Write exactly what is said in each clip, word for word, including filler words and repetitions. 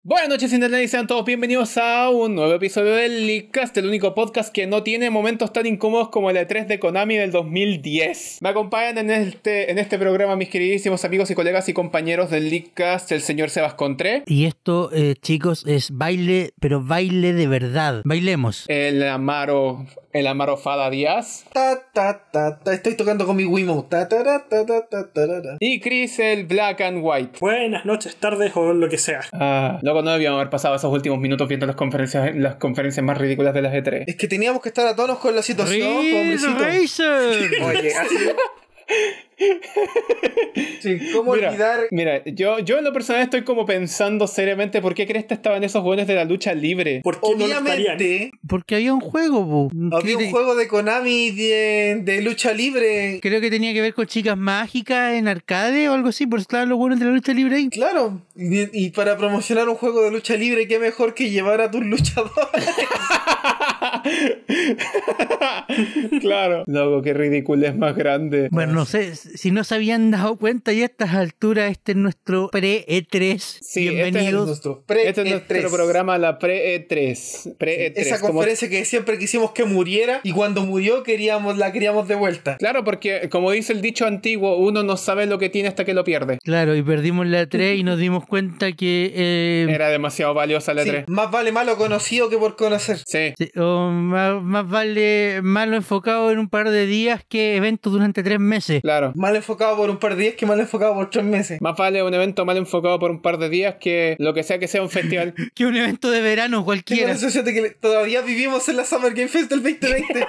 Buenas noches, internet, y sean todos bienvenidos a un nuevo episodio del Leakcast, el único podcast que no tiene momentos tan incómodos como el E tres de Konami del dos mil diez. Me acompañan en este, en este programa mis queridísimos amigos y colegas y compañeros del Leakcast, el señor Sebas Contré. Y esto, eh, chicos, es baile, pero baile de verdad. Bailemos. El Amaro... El Amaro Fada Díaz. Ta, ta, ta, ta. Estoy tocando con mi Wiimote. Ta, ta, ta, ta, ta, ta, ta, ta. Y Chris, el Black and White. Buenas noches, tardes o lo que sea. Ah, loco, no debíamos haber pasado esos últimos minutos viendo las conferencias las conferencias más ridículas de las E tres. Es que teníamos que estar a tonos con la situación, pobrecito. Racer. Oye, así... Sí, ¿cómo Mira, olvidar? Mira, yo, yo en lo personal estoy como pensando seriamente por qué Cresta estaban esos buenos de la lucha libre. ¿Por qué no lo estarían? Obviamente, Porque había un juego, bu. había Que un juego de Konami de, de lucha libre. Creo que tenía que ver con chicas mágicas en arcade o algo así, por eso estaban los buenos de la lucha libre ahí. Claro, y, y para promocionar un juego de lucha libre, qué mejor que llevar a tus luchadores. Claro. Loco, qué ridículo es más grande. Bueno, no sé, si no se habían dado cuenta y a estas alturas este es nuestro pre-E tres. Sí, Bienvenidos. Nuestro pre Este es nuestro programa, la pre-E tres. Pre-E tres. Esa como- conferencia que siempre quisimos que muriera y cuando murió queríamos la queríamos de vuelta. Claro, porque como dice el dicho antiguo, uno no sabe lo que tiene hasta que lo pierde. Claro, y perdimos la tres y nos dimos cuenta que... eh, Era demasiado valiosa la E Sí, tres. más vale malo conocido que por conocer. Sí. sí, o más, más vale malo enfocado en un par de días que eventos durante tres meses. Claro. Mal enfocado por un par de días que mal enfocado por tres meses. Más vale un evento mal enfocado por un par de días que lo que sea que sea un festival. Que un evento de verano Tengo cualquiera. la sensación de que todavía vivimos en la Summer Game Fest del veinte veinte.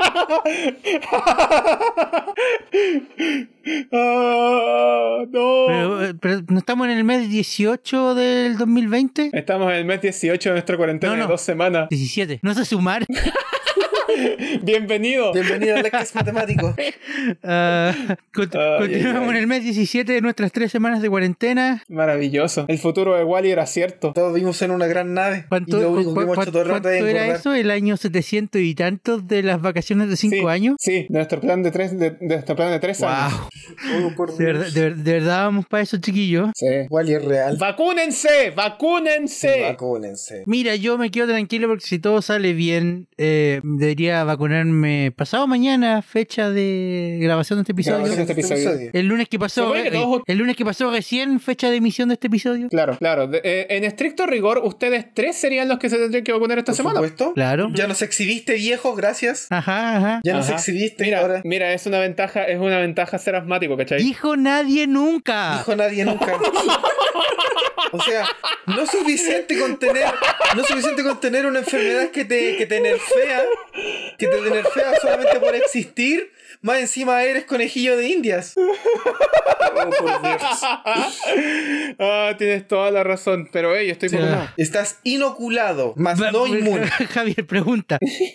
¡Ah, no! Pero, eh, pero no estamos en el mes dieciocho del dos mil veinte. Estamos en el mes dieciocho de nuestra cuarentena No, no. de dos semanas. diecisiete. No sé sumar. Bienvenido. Bienvenido al Leakcast matemático. Ah, cont- Ay, continuamos ay, ay. en el mes diecisiete de nuestras tres semanas de cuarentena. Maravilloso. El futuro de Wally era cierto. Todos vivimos en una gran nave. ¿Cuánto, y lo único cu- que hemos cu- hecho todo el rato cuánto es era engordar. eso? ¿El año setecientos y tantos de las vacaciones de cinco Sí, años? Sí, de nuestro plan de tres, de, de nuestro plan de tres años. ¡Wow! Oh, por De verdad, Dios. de, ver- de verdad vamos para eso, chiquillos. Sí. Wally es real. ¡Vacúnense! ¡Vacúnense! Vacúnense. Mira, yo me quedo tranquilo porque si todo sale bien, eh, debería vacunarme pasado mañana, fecha de grabación de este episodio. Grabación de este episodio. El lunes que pasó, Supone que eh, todos- el lunes que pasó recién, fecha de emisión de este episodio. Claro, claro. De- eh, en estricto rigor, ustedes tres serían los que se tendrían que vacunar esta Por semana. supuesto. Claro. Ya nos exhibiste, viejo, gracias. Ajá, ajá. Ya nos Ajá. exhibiste. Mira, ahora mira, es una ventaja, es una ventaja ser asmático, ¿cachai? Dijo nadie nunca. dijo nadie nunca. O sea, no es suficiente con tener, no es suficiente con tener una enfermedad que te, que te nerfea, que te nerfea solamente por existir, más encima eres conejillo de indias. Oh, por Dios. Ah, tienes toda la razón, pero hey, estoy Sí. vacunado. Estás inoculado, más Va- no inmune. Javier pregunta.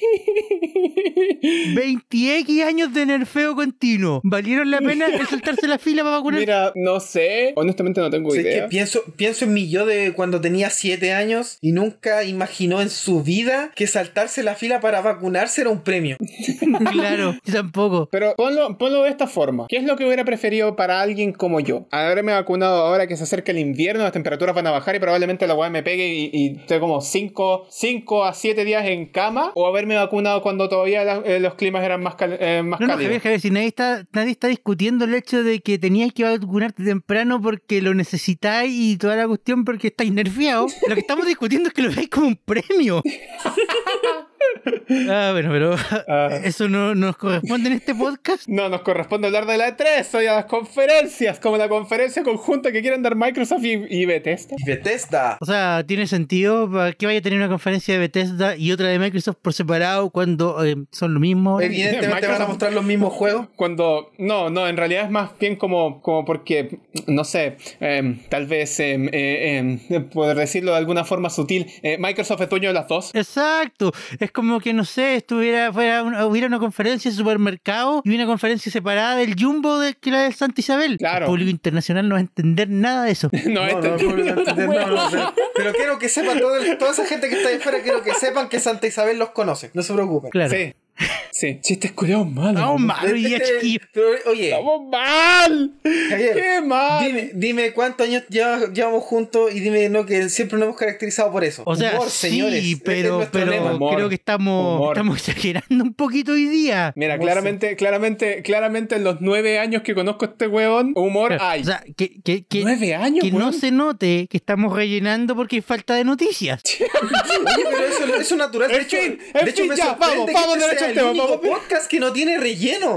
veinte equis años de nerfeo continuo. ¿Valieron la pena el saltarse la fila para vacunar? Mira, no sé, honestamente no tengo O sea, es idea. que pienso, pienso en mi yo de cuando tenía siete años y nunca imaginó en su vida que saltarse la fila para vacunarse era un premio. Claro, yo tampoco. Pero ponlo, ponlo de esta forma. ¿Qué es lo que hubiera preferido para alguien como yo? Haberme vacunado ahora que se acerca el invierno, las temperaturas van a bajar y probablemente la weá me pegue y, y esté como cinco a siete días en cama, o haberme vacunado cuando todavía la- eh, los climas eran más, cal- eh, más No, no, cálidos. Javier, Javier, si nadie está, nadie está discutiendo el hecho de que tenías que vacunarte temprano porque lo necesitáis y toda la cuestión porque estáis nerfeados. Lo que estamos discutiendo es que lo veis como un premio. Ah, bueno, pero Ah. eso no nos corresponde en este podcast. No nos corresponde hablar de la E tres, soy a las conferencias, como la conferencia conjunta que quieren dar Microsoft y, y Bethesda. Y Bethesda. O sea, ¿tiene sentido para que vaya a tener una conferencia de Bethesda y otra de Microsoft por separado cuando eh, son lo mismo? Evidentemente van a Microsoft- mostrar los mismos juegos. Cuando, no, no, en realidad es más bien como, como porque, no sé, eh, tal vez, eh, eh, eh, por decirlo de alguna forma sutil, eh, Microsoft es dueño de las dos. Exacto, es como que no sé, estuviera fuera una, hubiera una conferencia de supermercado y una conferencia separada del Jumbo de que la de Santa Isabel. Claro. El público internacional no va a entender nada de eso. No, No, este- no, no, no, entender, no, no, pero, pero quiero que sepan, todo el- toda esa gente que está ahí afuera, quiero que sepan que Santa Isabel los conoce. No se preocupen. Claro. Sí. Sí, chistes culiados malos. Estamos ¿no? mal hoy día, Este- chiquillos. pero, oye, ¡Estamos mal! Javier, ¡Qué mal! dime, dime cuántos años lleva- llevamos juntos y dime no que siempre nos hemos caracterizado por eso. O sea, Humor, sí, señores. es- es pero, nuestro pero lema. Humor. creo que estamos, Humor. estamos exagerando un poquito hoy día. Mira, Humor, claramente, claramente, claramente en los nueve años que conozco a este weón, humor hay. O sea, que, que, que, ¿Nueve años, que no weón? se note que estamos rellenando porque hay falta de noticias. Oye, pero eso, eso es natural. De En hecho, fin, en de hecho fin, me ya, sorprende vamos, que vamos este derecho sea al el tema, único vamos. podcast que no tiene relleno.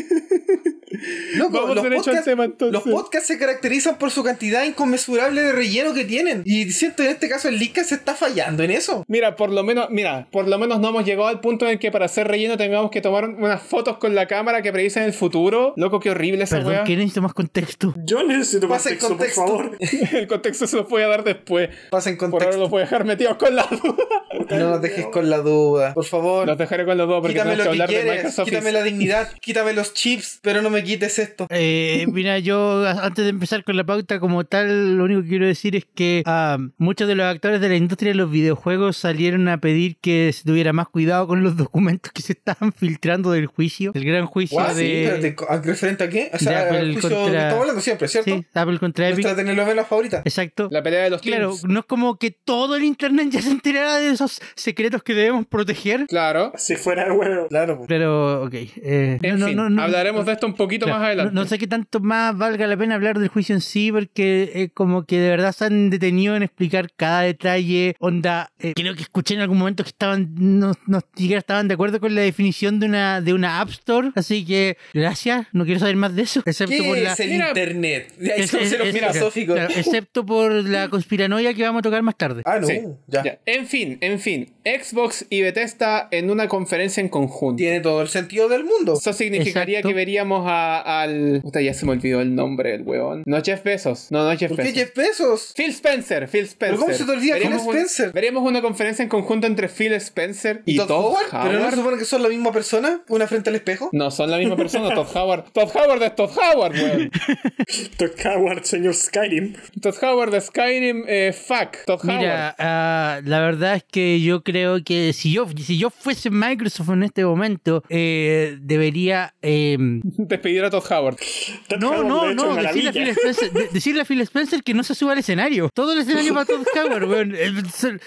Loco, Vamos los, derecho al podcasts, tema, entonces. los podcasts se caracterizan por su cantidad inconmensurable de relleno que tienen. Y siento que en este caso el Leadcast se está fallando en eso. Mira, por lo menos, mira, por lo menos no hemos llegado al punto en el que para hacer relleno tengamos que tomar unas fotos con la cámara que predicen el futuro. Loco, qué horrible esa Perdón, weá. que necesito más contexto. Yo necesito Pasa el contexto, por contexto. favor. El contexto se los voy a dar después. Pasa en Por ahora contexto. los voy a dejar metidos con la duda. No nos dejes con la duda. Por favor. Los dejaré con los dos porque Quítame tenemos que lo que hablar de quieres. Microsoft. Quítame la dignidad. Quítame los chips. Pero no me quites esto. Eh, mira, yo a- antes de empezar con la pauta como tal, lo único que quiero decir es que ah, muchos de los actores de la industria de los videojuegos salieron a pedir que se tuviera más cuidado con los documentos que se estaban filtrando del juicio, el gran juicio Guau, sí, de... espérate, ¿a- ¿referente a qué? O sea, de Apple el juicio contra- que estamos hablando siempre, ¿cierto? Sí, Apple contra Epic. Nuestra telenovela favorita. Exacto. La pelea de los Claro, teams. no es como que todo el internet ya se enterara de esos secretos que debemos proteger. Claro. Si fuera de huevo. Claro, pues. Pero, ok. eh, En no, fin, no, no, hablaremos de esto un poquito claro, más adelante. No, no sé qué tanto más valga la pena hablar del juicio en sí, porque eh, como que de verdad se han detenido en explicar cada detalle. Onda, eh, creo que escuché en algún momento que estaban, no, no siquiera estaban de acuerdo con la definición de una, de una App Store. Así que, gracias, no quiero saber más de eso. Excepto ¿Qué por la. es el Mira, internet? De ahí es- son es- ceros es- filosóficos. claro, excepto por la conspiranoia que vamos a tocar más tarde. Ah, no, Sí, ya. ya. En fin, en fin. Xbox y Bethesda en una conferencia en conjunto. Tiene todo el sentido del mundo. Eso significaría Exacto. que veríamos a- al... Puta, ya se me olvidó el nombre del weón. No Jeff Bezos. No, no es Jeff ¿Por qué Bezos. Jeff Bezos? Phil Spencer, Phil Spencer. ¿Pero cómo se te olvida Phil Veríamos un- Spencer? Veríamos una conferencia en conjunto entre Phil Spencer y, ¿Y Todd Todd Howard? Howard. ¿Pero no se supone que son la misma persona? ¿Una frente al espejo? No, son la misma persona, Todd Howard. Todd Howard es Todd Howard, weón. Todd Howard, señor Skyrim. Todd Howard de Skyrim, eh, fuck. Todd Howard. Mira, ah, la verdad es que yo creo que si yo, si yo fuese Microsoft en este momento, eh, debería... eh, Despedir a Todd Howard. Todd no, Howard no, lo ha hecho no, decirle a, maravilla. Phil Spencer, de- decirle a Phil Spencer que no se suba al escenario. Todo el escenario para Todd Howard, weón. Eh, se-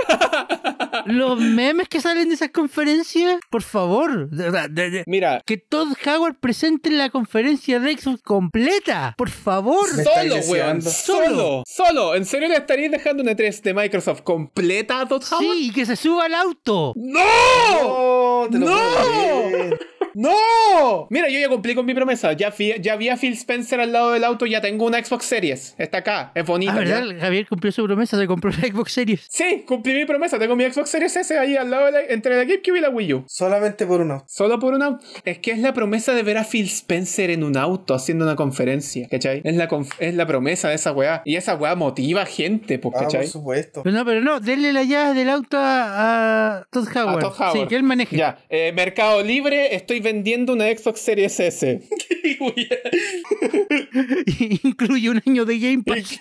Los memes que salen de esas conferencias, por favor. de verdad, de- de- Mira, que Todd Howard presente la conferencia de Xbox completa. Por favor. Me estáis solo, weón. deseando. Solo. Solo. ¿En serio le estaríais dejando una E tres de Microsoft completa a Todd Howard? Sí, y que se suba al auto. ¡No! ¡No! ¡Te lo ¡No! puedo creer! ¡No! Mira, yo ya cumplí con mi promesa. Ya, fui- ya vi a Phil Spencer al lado del auto. Ya tengo una Xbox Series. Está acá. Es bonita. Ah, ¿verdad? ¿ya? Javier cumplió su promesa, se compró la Xbox Series. Sí, cumplí mi promesa. Tengo mi Xbox Series S ahí al lado de la, entre la GameCube y la Wii U. Solamente por uno. Solo por un auto. Es que es la promesa de ver a Phil Spencer en un auto haciendo una conferencia. ¿Cachai? Es la, conf- es la promesa de esa weá. Y esa weá motiva gente, pues, Ah, por ¿cachai? supuesto. Pero no, pero no, denle la llave del auto a, a Todd A Howard. Todd Howard. Sí, que él maneje. Ya, eh, Mercado Libre, estoy vendiendo una Xbox Series S. Incluye un año de Game Pass.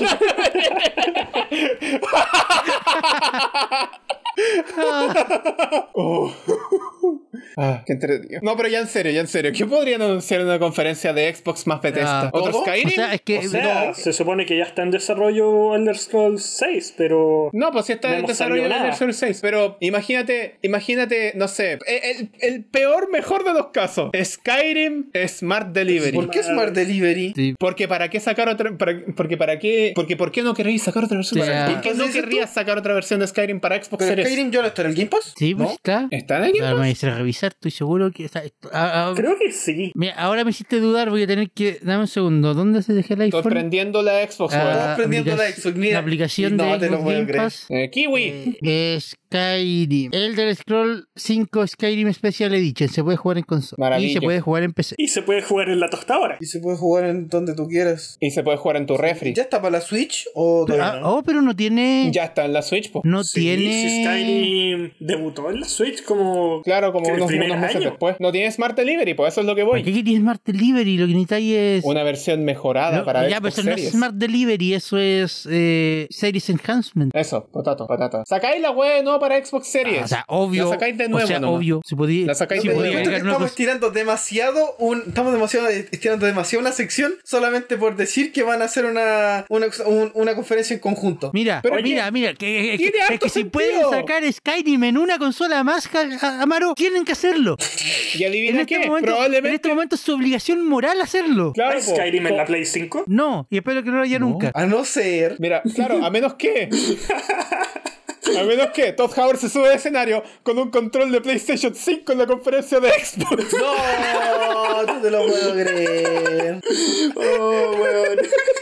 Oh. Ah, qué entretenido. No, pero ya en serio, ya en serio. ¿Qué podrían anunciar en una conferencia de Xbox más Bethesda? Ah, ¿Otro ¿todo? Skyrim? O sea, es que O sea, No. se supone que ya está en desarrollo Elder Scrolls seis, pero... No, pues sí está No en hemos desarrollo sabido de nada. Elder Scrolls seis. Pero imagínate, imagínate, no sé, el, el peor, mejor de los casos. Skyrim Smart Delivery. ¿Por qué Smart Delivery? Sí. Porque para qué sacar otra. Para, porque para qué. Porque ¿por qué no queréis sacar otra versión? O sea, ¿Por qué no ¿entonces dices querrías sacar otra versión de Skyrim para Xbox ¿Pero Series? Skyrim ya no está en el Game Pass? Sí, pues ¿No? está. ¿Está en el Game Ahora Pass? me hice revisar, estoy seguro que está. esto- ah, ah, Creo que sí. mira, ahora me hiciste dudar, voy a tener que. Dame un segundo, ¿dónde se dejé el Estoy iPhone? prendiendo la Xbox, Ah, weón. Estamos prendiendo la aplicación- Xbox, mira. La aplicación No de te lo Xbox puedo Game creer. Pass. Eh, Kiwi. Eh, Skyrim. Elder Scroll cinco Skyrim Special Edition. Se puede jugar en consola. Maravilla. Y se puede jugar en P C. Y se puede jugar en la tostadora. Y se puede jugar en donde tú quieras. Y se puede jugar en tu refri. ¿Ya está para la Switch o todavía Ah, no? oh, pero no tiene. Ya está en la Switch, po. No Sí, tiene. Y si Skyrim debutó en la Switch como... Claro, como ¿Qué, el unos primer unos meses año. después. No tiene Smart Delivery, pues eso es lo que ¿Para voy. qué queréis Smart Delivery? Lo que necesitáis es... Una versión mejorada No, para ya, pero Xbox eso no es Series. Smart Delivery, eso es eh, Series Enhancement. Eso, potato, patata. Sacáis la web no para Xbox Series. Ah, o sea, obvio. La sacáis de nuevo, O sea, nomás. obvio. Si podía, La sacáis si de Yo nuevo. podía encuentro que agregar una estamos cosa- estirando demasiado un, estamos demasiado estirando demasiado una sección solamente por decir que van a hacer una, una, un- una conferencia en conjunto. Mira, Pero mira, que- mira, que, es tiene que, es harto que si sentido. pueden sacar Skyrim en una consola más, ja- ja- Amaro, tienen que hacerlo. Y En adivina este, qué, momento, en probablemente. este momento es su obligación moral hacerlo. Claro, ¿Hay po. Skyrim en Po- la Play cinco? No, y espero que no lo haya nunca. A no ser. Mira, claro, a menos que. A menos que Todd Howard se sube al escenario con un control de PlayStation cinco en la conferencia de Xbox. No, no te lo puedo creer. Oh, weón.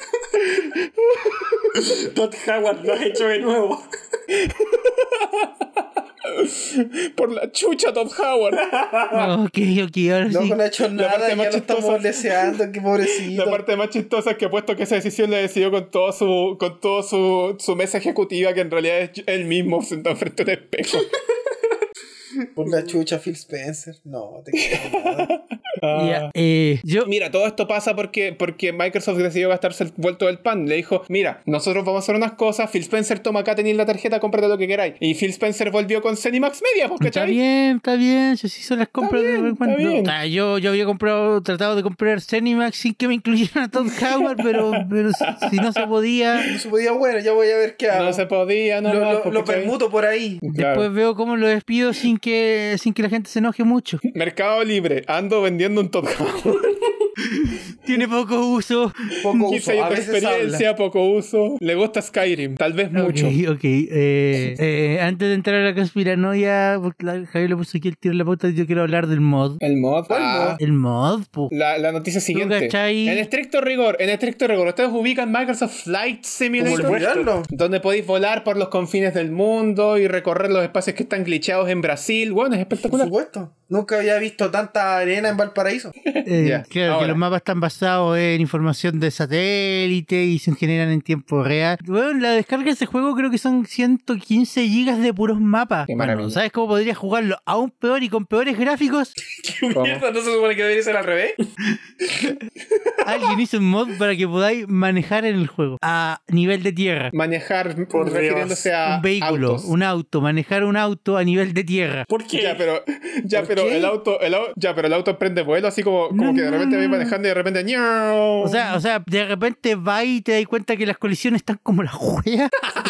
Todd Howard lo has hecho de nuevo. Por la chucha, Todd Howard. Ok, ok, ahora No sí. no ha hecho La nada, parte ya más lo estamos chistosa- deseando, qué pobrecito. La parte más chistosa es que puesto que esa decisión la decidió con todo su con todo su, su mesa ejecutiva, que en realidad es él mismo sentado frente al espejo. Por la chucha, Phil Spencer. No, te quiero nada. Ya, eh, yo, Mira, todo esto pasa porque, porque Microsoft decidió gastarse el vuelto del pan. Le dijo, mira, nosotros vamos a hacer unas cosas, Phil Spencer, toma acá, tenéis la tarjeta, cómprate lo que queráis. Y Phil Spencer volvió con Zenimax Media, porque está bien, está bien, yo sí se las compro de bien, vez en cuando. está bien. Ah, yo, yo había comprado, tratado de comprar Zenimax sin que me incluyeran a Todd Howard, pero, pero si, si no se podía, No se podía, bueno, ya voy a ver qué hago. no se podía, no lo, más, lo, porque, lo ¿cachai? permuto por ahí. Claro. después veo cómo lo despido sin que, sin que la gente se enoje mucho. Mercado Libre, ando vendiendo un Todd Howard. Tiene poco uso. Poco quince uso, a años de veces habla. experiencia, poco uso. Le gusta Skyrim, tal vez mucho. Ok, ok. Eh, eh, antes de entrar a la conspiranoia, porque la- Javier le puso aquí el tiro en la pauta, yo quiero hablar del mod. El mod. ¿Cuál ah, mod? El mod, po. La, la noticia siguiente. cachai? En estricto rigor, en estricto rigor, ustedes ubican Microsoft Flight ¿Cómo Simulator, olvidarlo? donde podéis volar por los confines del mundo y recorrer los espacios que están glitchados en Brasil. Bueno, es Por espectacular. supuesto. Nunca había visto tanta arena en Valparaíso. Eh, Ya, claro, ahora. que los mapas están basados en información de satélite y se generan en tiempo real. Bueno, la descarga de ese juego creo que son ciento quince gigas de puros mapas. Qué Bueno, maravilla. ¿sabes cómo podrías jugarlo aún peor y con peores gráficos? ¿Qué mierda? ¿No se supone que debería ser al revés? Alguien hizo un mod para que podáis manejar en el juego a nivel de tierra. Manejar, Por refiriéndose Dios. a Un vehículo, autos. un auto, manejar un auto a nivel de tierra. ¿Por qué? Ya, pero, ya, ¿Por pero qué? el auto, el au- ya, pero el auto prende vuelo, así como, como No, que de no, repente no, vais no. manejando y de repente ¡ñau! O sea, o sea, de repente vas y te das cuenta que las colisiones están como las juegas.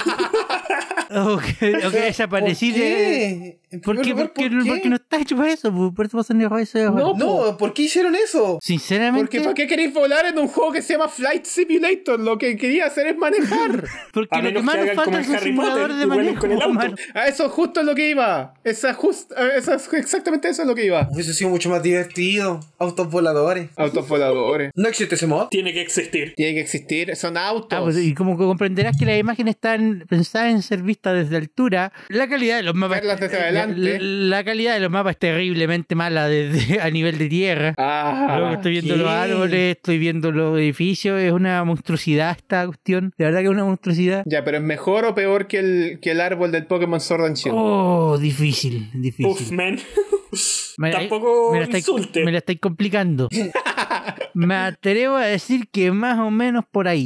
o que, o que desaparecí ¿Por de. qué? En ¿Por primer qué? lugar, Porque, ¿por qué? porque no está hecho para eso, po. Por eso pasan de eso. No, No, ¿por qué hicieron eso? Sinceramente, Porque ¿para qué queréis volar en un juego que se llama Flight Simulator? Lo que quería hacer es manejar. porque A lo que menos más que nos hagan falta como es en un Harry simulador Potter de y vuelen manejo. con el auto. humano. A eso justo es lo que iba. Esa just, esa es exactamente eso es lo que iba. Hubiese sido mucho más divertido. Autos voladores. Autos voladores. ¿No existe ese mod? Tiene que existir. Tiene que existir, son autos. Ah, pues, y como que comprenderás que las imágenes están pensadas en ser vistas desde altura, la calidad de los mapas Verlas desde la- adelante. La, la calidad de los mapas es terriblemente mala desde, a nivel de tierra. Ah, Luego estoy viendo ¿qué? los árboles, estoy viendo los edificios, es una monstruosidad esta cuestión. De verdad que es una monstruosidad. ya, pero ¿es mejor o peor que el, que el árbol del Pokémon Sword and Shield? Oh, difícil, difícil. Uf, man. Me la- Tampoco me la estáis- insulte. Me la estáis complicando. Me atrevo a decir que más o menos por ahí.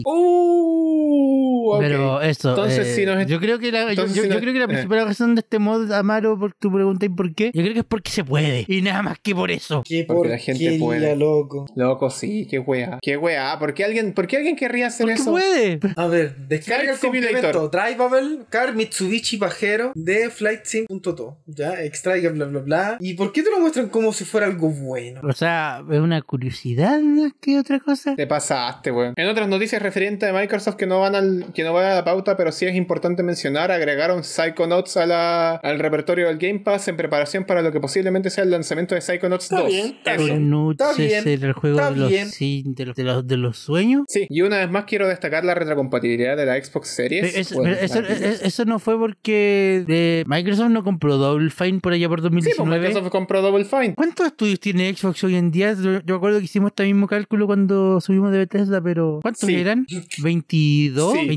Uh, ok. Pero eso, Entonces, eh, si nos- yo creo que la, yo, entonces, yo- si yo nos- creo que la eh. principal razón de este mod, Amaro, por tu pregunta y por qué, yo creo que es porque se puede. Y nada más que por eso. Qué Porque la gente porquería, puede. loco. Loco, sí, qué wea. Qué wea. ¿Por qué alguien, ¿por qué alguien querría hacer Porque eso? puede. A ver, descarga el Flight complemento Drivable Car Mitsubishi Pajero de flightsim punto to. Ya, extraiga bla bla bla. ¿Y por qué te lo muestran como si fuera algo bueno? O sea, es una curiosidad más que otra cosa. Te pasaste, weón. En otras noticias referentes a Microsoft que no van al, que no van a la pauta, pero sí es importante mencionar, agregaron Psychonauts a la, al repertorio del Game Pass en preparación para lo que posiblemente sea el lanzamiento de Psychonauts Está dos. bien, está Eso. bien. Nuts Está bien, es el juego está de los, bien. sí, de, los, de, los, de los sueños. Sí, y una vez más quiero destacar la retrocompatibilidad de la Xbox Series. Pero eso, Bueno, pero eso, maravilloso. eso- eso no fue porque eh, Microsoft no compró Double Fine por allá por dos mil Sí, pues diecinueve. Microsoft compró Double Fine. ¿Cuántos estudios tiene Xbox hoy en día? Yo, yo recuerdo que hicimos este mismo cálculo cuando subimos de Bethesda, pero ¿cuántos Sí. eran? ¿veintidós? Sí.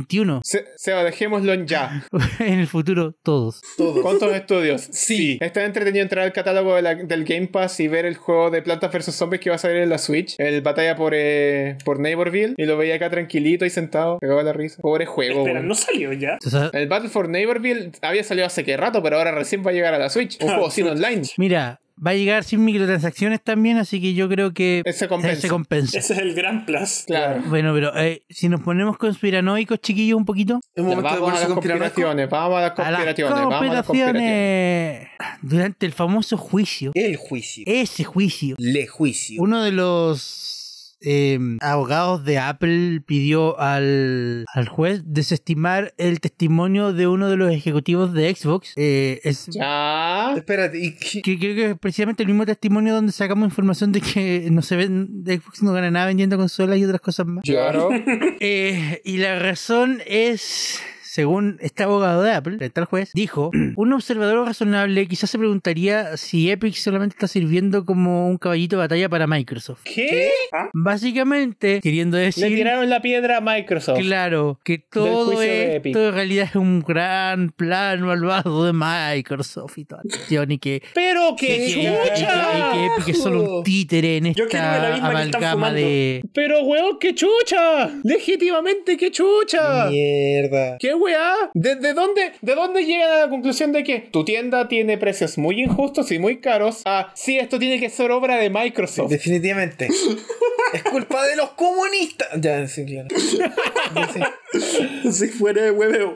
veintiuno. Se- Seba, dejémoslo en ya. En el futuro, todos. Todo. ¿Cuántos estudios? Sí. Está entretenido entrar al catálogo de la- del Game Pass y ver el juego de Plantas versus. Zombies que va a salir en la Switch. El batalla por, eh, por Neighborville. Y lo veía acá tranquilito y sentado. Me cagaba la risa. Pobre juego, Espera, güey. ¿no salió ya? O sea, El Battle for Neighborville había salido hace que rato, pero ahora recién va a llegar a la Switch. Un Ah, juego sin chucha. online. mira, va a llegar sin microtransacciones también, así que yo creo que Ese compensa. se compensa. Ese es el gran plus. Claro. Bueno, pero eh, si nos ponemos conspiranoicos, chiquillos, un poquito. Es Ya, momento de vamos a ponerse las conspiranoico. conspiraciones. Vamos a las A las conspiraciones. Vamos a las conspiraciones. conspiraciones. Durante el famoso juicio, El juicio. ese juicio, Le juicio. uno de los eh, abogados de Apple pidió al, al juez desestimar el testimonio de uno de los ejecutivos de Xbox. Eh, es, Ya. Espérate, ¿y qué? que creo que es precisamente el mismo testimonio donde sacamos información de que no se ven, de Xbox no gana nada vendiendo consolas y otras cosas más. Claro. Eh, y la razón es, según este abogado de Apple, frente al juez, dijo, un observador razonable quizás se preguntaría si Epic solamente está sirviendo como un caballito de batalla para Microsoft. ¿Qué? Básicamente, queriendo Le decir, tiraron la piedra a Microsoft. claro, que todo juicio de Epic. esto en realidad es un gran plan malvado de Microsoft y toda la cuestión, y que... Pero y que, qué y que- y que- y que Epic es solo un títere en Yo creo que la esta misma que están amalgama fumando. de... Pero weón, qué chucha. Legítimamente qué chucha. Mierda. ¿Qué weá? ¿De, de dónde, ¿De dónde llegan a la conclusión de que tu tienda tiene precios muy injustos y muy caros? Ah, sí, esto tiene que ser obra de Microsoft. Definitivamente. Es culpa de los comunistas. Ya, sí, claro. Ya, sí. Si fuera de hueveo.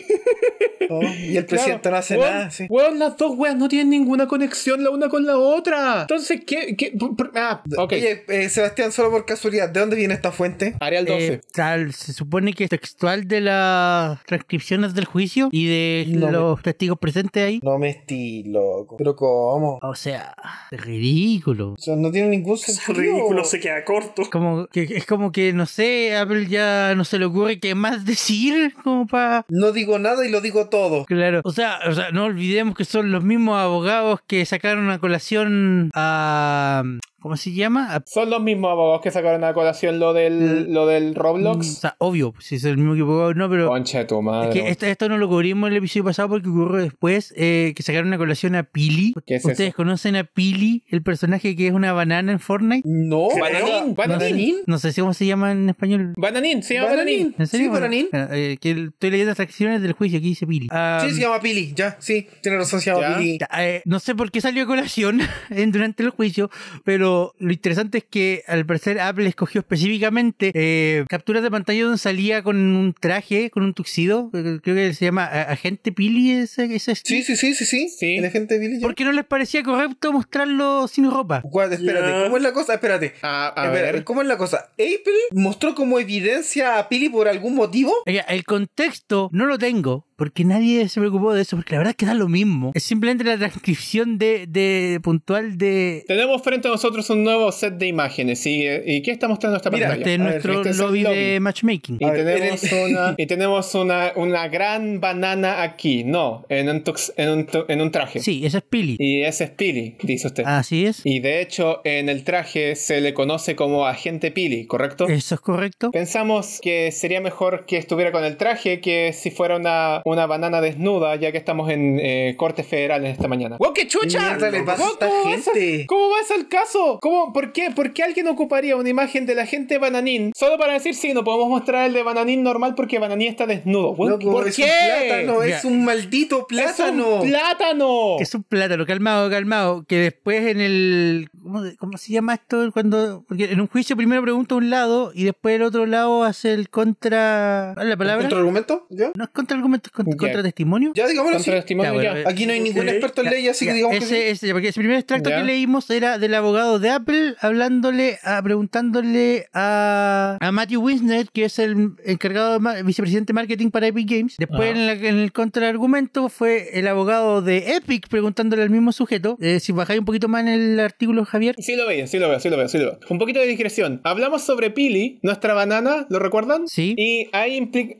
Oh, y el presidente Claro, no hace weón, nada, sí. weón, las dos weas no tienen ninguna conexión la una con la otra. Entonces, ¿qué? qué? P- p- Ah, ok. Oye, eh, Sebastián, solo por casualidad, ¿de dónde viene esta fuente? Arial Eh, doce. tal, se supone que es textual de las transcripciones del juicio y de No los testigos presentes ahí. No me estoy loco. ¿Pero cómo? O sea, es ridículo. O sea, no tiene ningún Ese sentido. ridículo se queda corto. Como que, es como que, no sé, Apple ya no se le ocurre qué más decir, como para... No digo nada y lo digo todo. Claro, o sea, o sea, no olvidemos que son los mismos abogados que sacaron a colación a... ¿Cómo se llama? A- Son los mismos abogados que sacaron a colación lo del, lo del o Roblox. sea, obvio, si es el mismo que abogado, no, pero... Concha de tu Es madre. que esto, esto no lo cubrimos en el episodio pasado porque ocurrió después, eh, que sacaron una colación a Pili. ¿Qué es ¿Ustedes eso? conocen a Pili, el personaje que es una banana en Fortnite? No. Bananín, No, bananín. sé- no sé si cómo se llama en español. Bananín, se llama Bananín. Bananín. ¿En serio? Sí, Bananín. Bueno, eh, que estoy leyendo las transcripciones del juicio, aquí dice Pili. Ah, Sí, se llama Pili, ya, sí, tiene razón, se llama Ya. Pili. ya, eh, no sé por qué salió a colación en- durante el juicio, pero lo interesante es que al parecer Apple escogió específicamente eh, capturas de pantalla donde salía con un traje, con un tuxido, eh, creo que se llama a- Agente Pili ese, ese Sí, sí, sí, sí, sí. Sí. El agente de Pili. ya. ¿Por qué no les parecía correcto mostrarlo sin ropa? Guarda, espérate, Ya. ¿cómo es la cosa? Espérate. A, a Espera, ver. ¿cómo es la cosa? ¿Apple mostró como evidencia a Pili por algún motivo? Oiga, el contexto no lo tengo, porque nadie se preocupó de eso, porque la verdad es que da lo mismo. Es simplemente la transcripción de, de puntual de, Tenemos frente a nosotros un nuevo set de imágenes. ¿Y, y qué está mostrando esta Mira, pantalla? de a ver, nuestro este es el lobby, lobby. de matchmaking. Y A ver, tenemos, en el- una, y tenemos una, una gran banana aquí. No, en un, tux- en un, tu- en un traje. Sí, ese es Pili. Y ese es Pili, dice usted. Así es. Y de hecho, en el traje se le conoce como agente Pili, ¿correcto? Eso es correcto. Pensamos que sería mejor que estuviera con el traje que si fuera una, una banana desnuda, ya que estamos en eh, cortes federales esta mañana. ¡Wow, qué chucha! Mierda, le pasa a Wow, esta ¿cómo vas a- gente? ¿Cómo vas al caso? ¿Cómo, por, qué, ¿Por qué alguien ocuparía una imagen del agente Bananín solo para decir sí, no podemos mostrar el de Bananín normal porque Bananín está desnudo? Wow, Loco, ¿por es qué? un plátano, Ya. es un maldito plátano. ¡Es un plátano! Es un plátano, calmado, calmado. Que después en el. ¿Cómo, cómo se llama esto? Cuando. Porque en un juicio primero pregunta un lado y después el otro lado hace el contra. ¿Cuál es la palabra? ¿Contraargumento? ¿Ya? No es contra argumento, es contra, Ya. contra testimonio. Ya, digámoslo Contra así. testimonio, Ya, bueno, ya. eh, Aquí no hay ningún Ok. experto en Ya, ley, así ya, que digamos que ese, sí. ese, porque ese primer extracto Ya. que leímos era del abogado de Apple hablándole, a, preguntándole a, a Matthew Wisner, que es el encargado de ma- vicepresidente de marketing para Epic Games. Después Ajá. en, la- en el contraargumento fue el abogado de Epic preguntándole al mismo sujeto. Eh, si bajáis un poquito más en el artículo, Javier. Sí lo veo, sí lo veo, sí lo veo, sí lo veo. Un poquito de digresión. Hablamos sobre Pili, nuestra banana, ¿lo recuerdan? Sí. Y ahí impli- y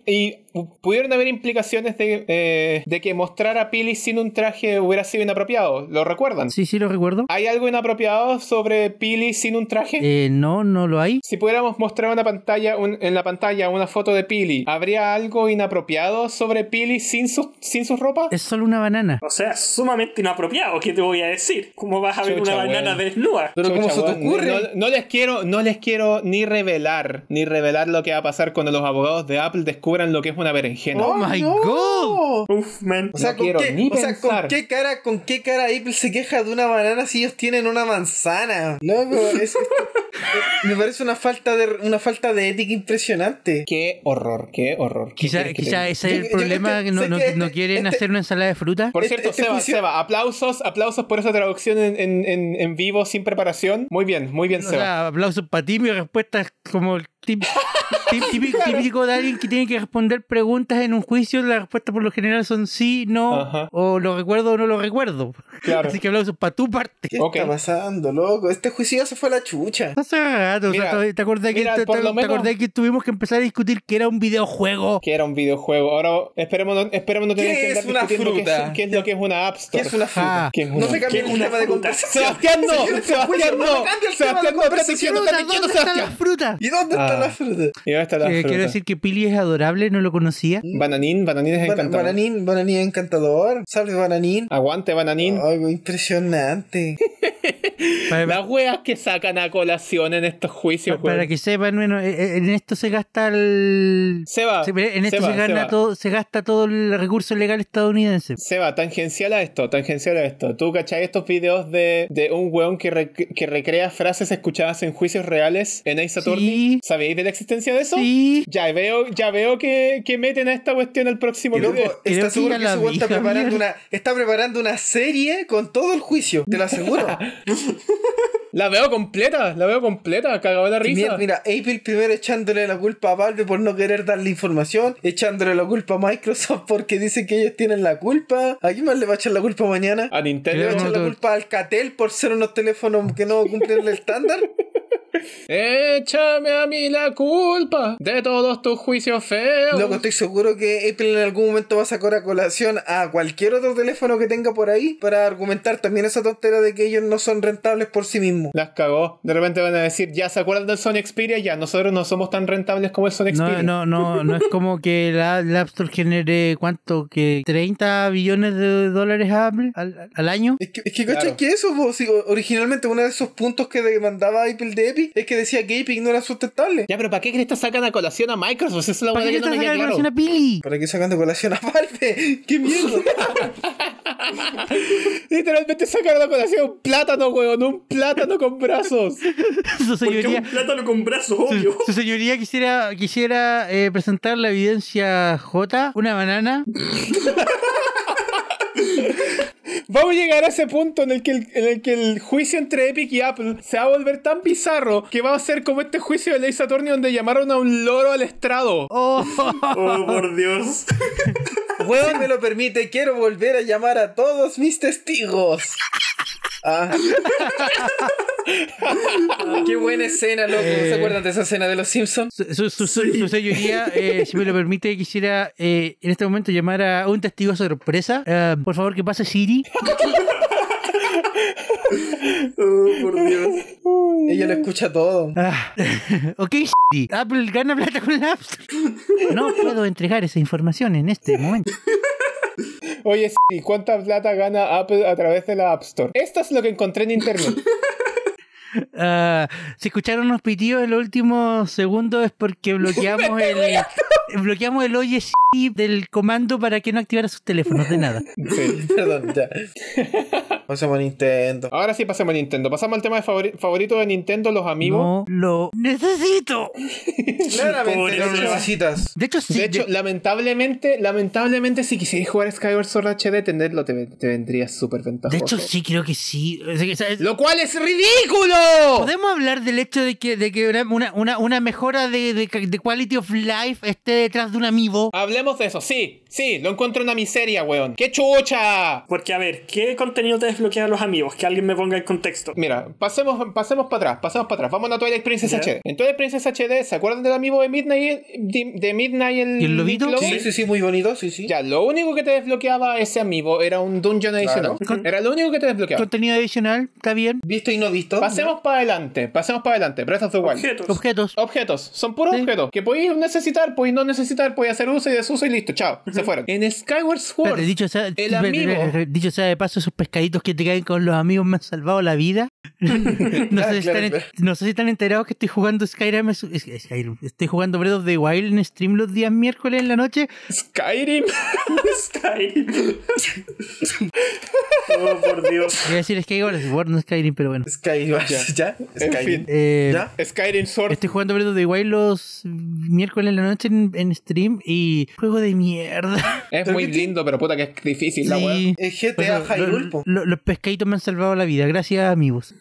pudieron haber implicaciones de, eh, de que mostrar a Pili sin un traje hubiera sido inapropiado. ¿Lo recuerdan? Sí, sí, lo recuerdo. ¿Hay algo inapropiado sobre Pili sin un traje? Eh, no, no lo hay. Si pudiéramos mostrar una pantalla, un, en la pantalla una foto de Pili, ¿habría algo inapropiado sobre Pili sin su, sin sus ropas? Es solo una banana. O sea, sumamente inapropiado, ¿qué te voy a decir? ¿Cómo vas a ver Chucha, una banana weón. desnuda? Pero ¿cómo Chucha, se te weón, ocurre? No, no les quiero, no les quiero ni revelar, ni revelar lo que va a pasar cuando los abogados de Apple descubran lo que es una berenjena. Oh my god. Uf, man. O sea, No ¿con, quiero qué, ni o sea ¿con pensar. qué cara, con qué cara Apple se queja de una banana si ellos tienen una manzana? Loco, es, esto- eh, me parece una falta de una falta de ética impresionante. Qué horror, qué horror. ¿Qué Quizá, quieres que quizá te- ese es Yo- el yo- problema, este- que no, sé no, que este- no quieren este- hacer una ensalada de fruta. Por Este- cierto, este Seba, juicio- Seba, aplausos, aplausos por esa traducción en, en, en, en vivo sin preparación. Muy bien, muy bien, O Seba. sea, aplausos para ti, mi respuesta es como el tip- tip- típico, típico de alguien que tiene que responder preguntas en un juicio. La respuesta por lo general son sí, no, Ajá. o lo recuerdo o no lo recuerdo. Claro. Así que aplausos para tu parte. ¿Qué Ok. está pasando, loco? Este juicio ya se fue a la chucha. Hace rato, o sea, Mira, ¿te- ¿te acordás que, mira, te, por te- lo te menos- acordás que tuvimos que empezar a discutir que era un videojuego? Que era un videojuego. Ahora esperemos no, esperemos no tener ¿Qué que es andar una discutiendo qué fruta? es, qué es lo que es una App ¿Qué Store. es una fruta? Ah, ¿Qué es No una- se ¿qué cambie es el una tema de fruta? conversación. Sebastián, no, Señor, Sebastián, no no, me cambie el tema de Sebastián, no, conversación. estate quieto, Fruta, estate quieto, ¿dónde están Sebastián. las frutas? ¿Y dónde está Ah. la fruta? Y ahora está la Que fruta. quiero decir que Pili es adorable, no lo conocía. Bananín, Bananín es Ban- encantador. Bananín, Bananín encantador. Salve Bananín. Aguante, Bananín. Algo impresionante. Para, Las weas que sacan a colación en estos juicios, para weón. que sepan, bueno, eh, eh, en esto se gasta el... Seba, se- en esto Seba, se, gana Seba. todo, se gasta todo el recurso legal estadounidense. Seba, tangencial a esto, tangencial a esto. ¿Tú cachai estos videos de, de un weón que, re- que recrea frases escuchadas en juicios reales en Ace Attorney? Sí. ¿Sabéis de la existencia de eso? Sí. Ya veo, ya veo que, que meten a esta cuestión al próximo Y loco, video. Creo está que seguro ya que la ese weón está vi, preparando Javier. una, está preparando una serie con todo el juicio, te lo aseguro. La veo completa, la veo completa, cagado de Y Mira, risa. mira, Apple primero echándole la culpa a Valve por no querer darle información, echándole la culpa a Microsoft porque dice que ellos tienen la culpa. ¿A quién más le va a echar la culpa mañana? A ¿Le Nintendo. va a Creo- echar la no, culpa a Alcatel por ser unos teléfonos que no cumplen el estándar? Échame a mí la culpa de todos tus juicios feos. Loco, estoy seguro que Apple en algún momento va a sacar a colación a cualquier otro teléfono que tenga por ahí para argumentar también esa tontera de que ellos no son rentables por sí mismos. Las cagó. De repente van a decir, ya se acuerdan del Sony Xperia, ya nosotros no somos tan rentables como el Sony Xperia. No, no, no, no es como que la, la App Store genere cuánto, que treinta billones de dólares a Apple al, al año. Es que, es que Claro. ¿cachai que eso? Po? Si, o- originalmente uno de esos puntos que demandaba Apple de Epic es que decía que Epic no era sustentable. Ya, pero ¿para qué crees que sacan a colación a Microsoft? Esa es la ¿Para weá qué que no le me estás queda sacando claro. relación a Pili? ¿Para qué sacan de colación a Valve? ¡Qué mierda! Literalmente sacaron a colación un plátano, weón, un plátano con brazos. Su Porque señoría, un plátano con brazos, obvio. su, su señoría quisiera, quisiera eh, presentar la evidencia J, una banana. Vamos a llegar a ese punto en el, que el, en el que el juicio entre Epic y Apple se va a volver tan bizarro que va a ser como este juicio de Ace Attorney donde llamaron a un loro al estrado. Oh, Oh, por Dios. Si me lo permite, quiero volver a llamar a todos mis testigos. Ah. Qué buena escena, loco. ¿Se acuerdan de esa escena de los Simpsons? su, su, su- su- su señoría, eh, si me lo permite, quisiera eh, en este momento llamar a un testigo sorpresa. Eh, por favor, que pase Siri. Oh, por Dios. Ella lo escucha todo. Ah, ok, Siri. Apple gana plata con la App Store. No puedo entregar esa información en este momento. Oye, ¿y cuánta plata gana Apple a través de la App Store? Esto es lo que encontré en internet. Ah, si escucharon unos pitidos en los últimos segundos es porque bloqueamos el bloqueamos el oye Siri del comando para que no activara sus teléfonos de nada. Sí. Perdón, ya. Pasamos a Nintendo. Ahora sí pasemos a Nintendo. Pasamos al tema de favori- favorito de Nintendo, los amigos. No lo necesito. Claramente lo Pobrecito. necesitas. De hecho, sí. De hecho, lamentablemente, lamentablemente, si quisieras jugar Skyward Sword H D, tenerlo te, te vendría súper ventajoso. de hecho, sí, creo que sí. O sea, que, ¿sabes? ¡Lo cual es ridículo! ¿Podemos hablar del hecho de que, de que una, una, una, una mejora de, de, de quality of life esté detrás de un amiibo? Hablemos de eso. Sí, sí, lo encuentro una miseria, weón. ¡Qué chucha! Porque, a ver, ¿qué contenido te desbloquea los amigos? Que alguien me ponga en contexto. Mira, pasemos, pasemos para atrás, pasemos para atrás. Vamos a Twilight Princess Ya. H D. En Twilight Princess H D, ¿se acuerdan del amiibo de Midnight? De, de Midnight el, ¿Y el lobito? Nick Lobo? Sí, sí, sí, muy bonito, sí, sí. Ya, lo único que te desbloqueaba ese amiibo era un dungeon adicional. Con- Era lo único que te desbloqueaba. Contenido adicional, está bien. Visto y no visto. Pasemos para adelante, pasemos para adelante. Breath of the Wild. Objetos. Objetos. Objetos, son puros Sí. objetos que podéis necesitar, podéis no necesitar, podéis hacer uso y desuso y listo, chao, se fueron. En Skyward Sword, Espérate, dicho sea, el espérate, amiibo, espérate, dicho sea de paso, esos pescaditos que te caen con los amigos me han salvado la vida. no, Claro, sé si claro, están, claro. no sé si están enterados que estoy jugando Skyrim, es- es- Skyrim. Estoy jugando Breath of the Wild en stream los días miércoles en la noche. Skyrim. Skyrim. Oh, por Dios. Voy a decir Skyward Sword, no Skyrim, pero bueno. Sky, ¿ya? ¿Ya? En Sky. fin. Eh, ¿Ya? Skyrim Sword. Estoy jugando Breath of the Wild los miércoles en la noche en, en stream y juego de mierda. Es ¿Pero muy qué te- lindo, pero puta que es difícil la weá. Sí. Es G Por T A eso, Hyrule, lo- po. lo- los pescaditos me han salvado la vida, gracias amigos.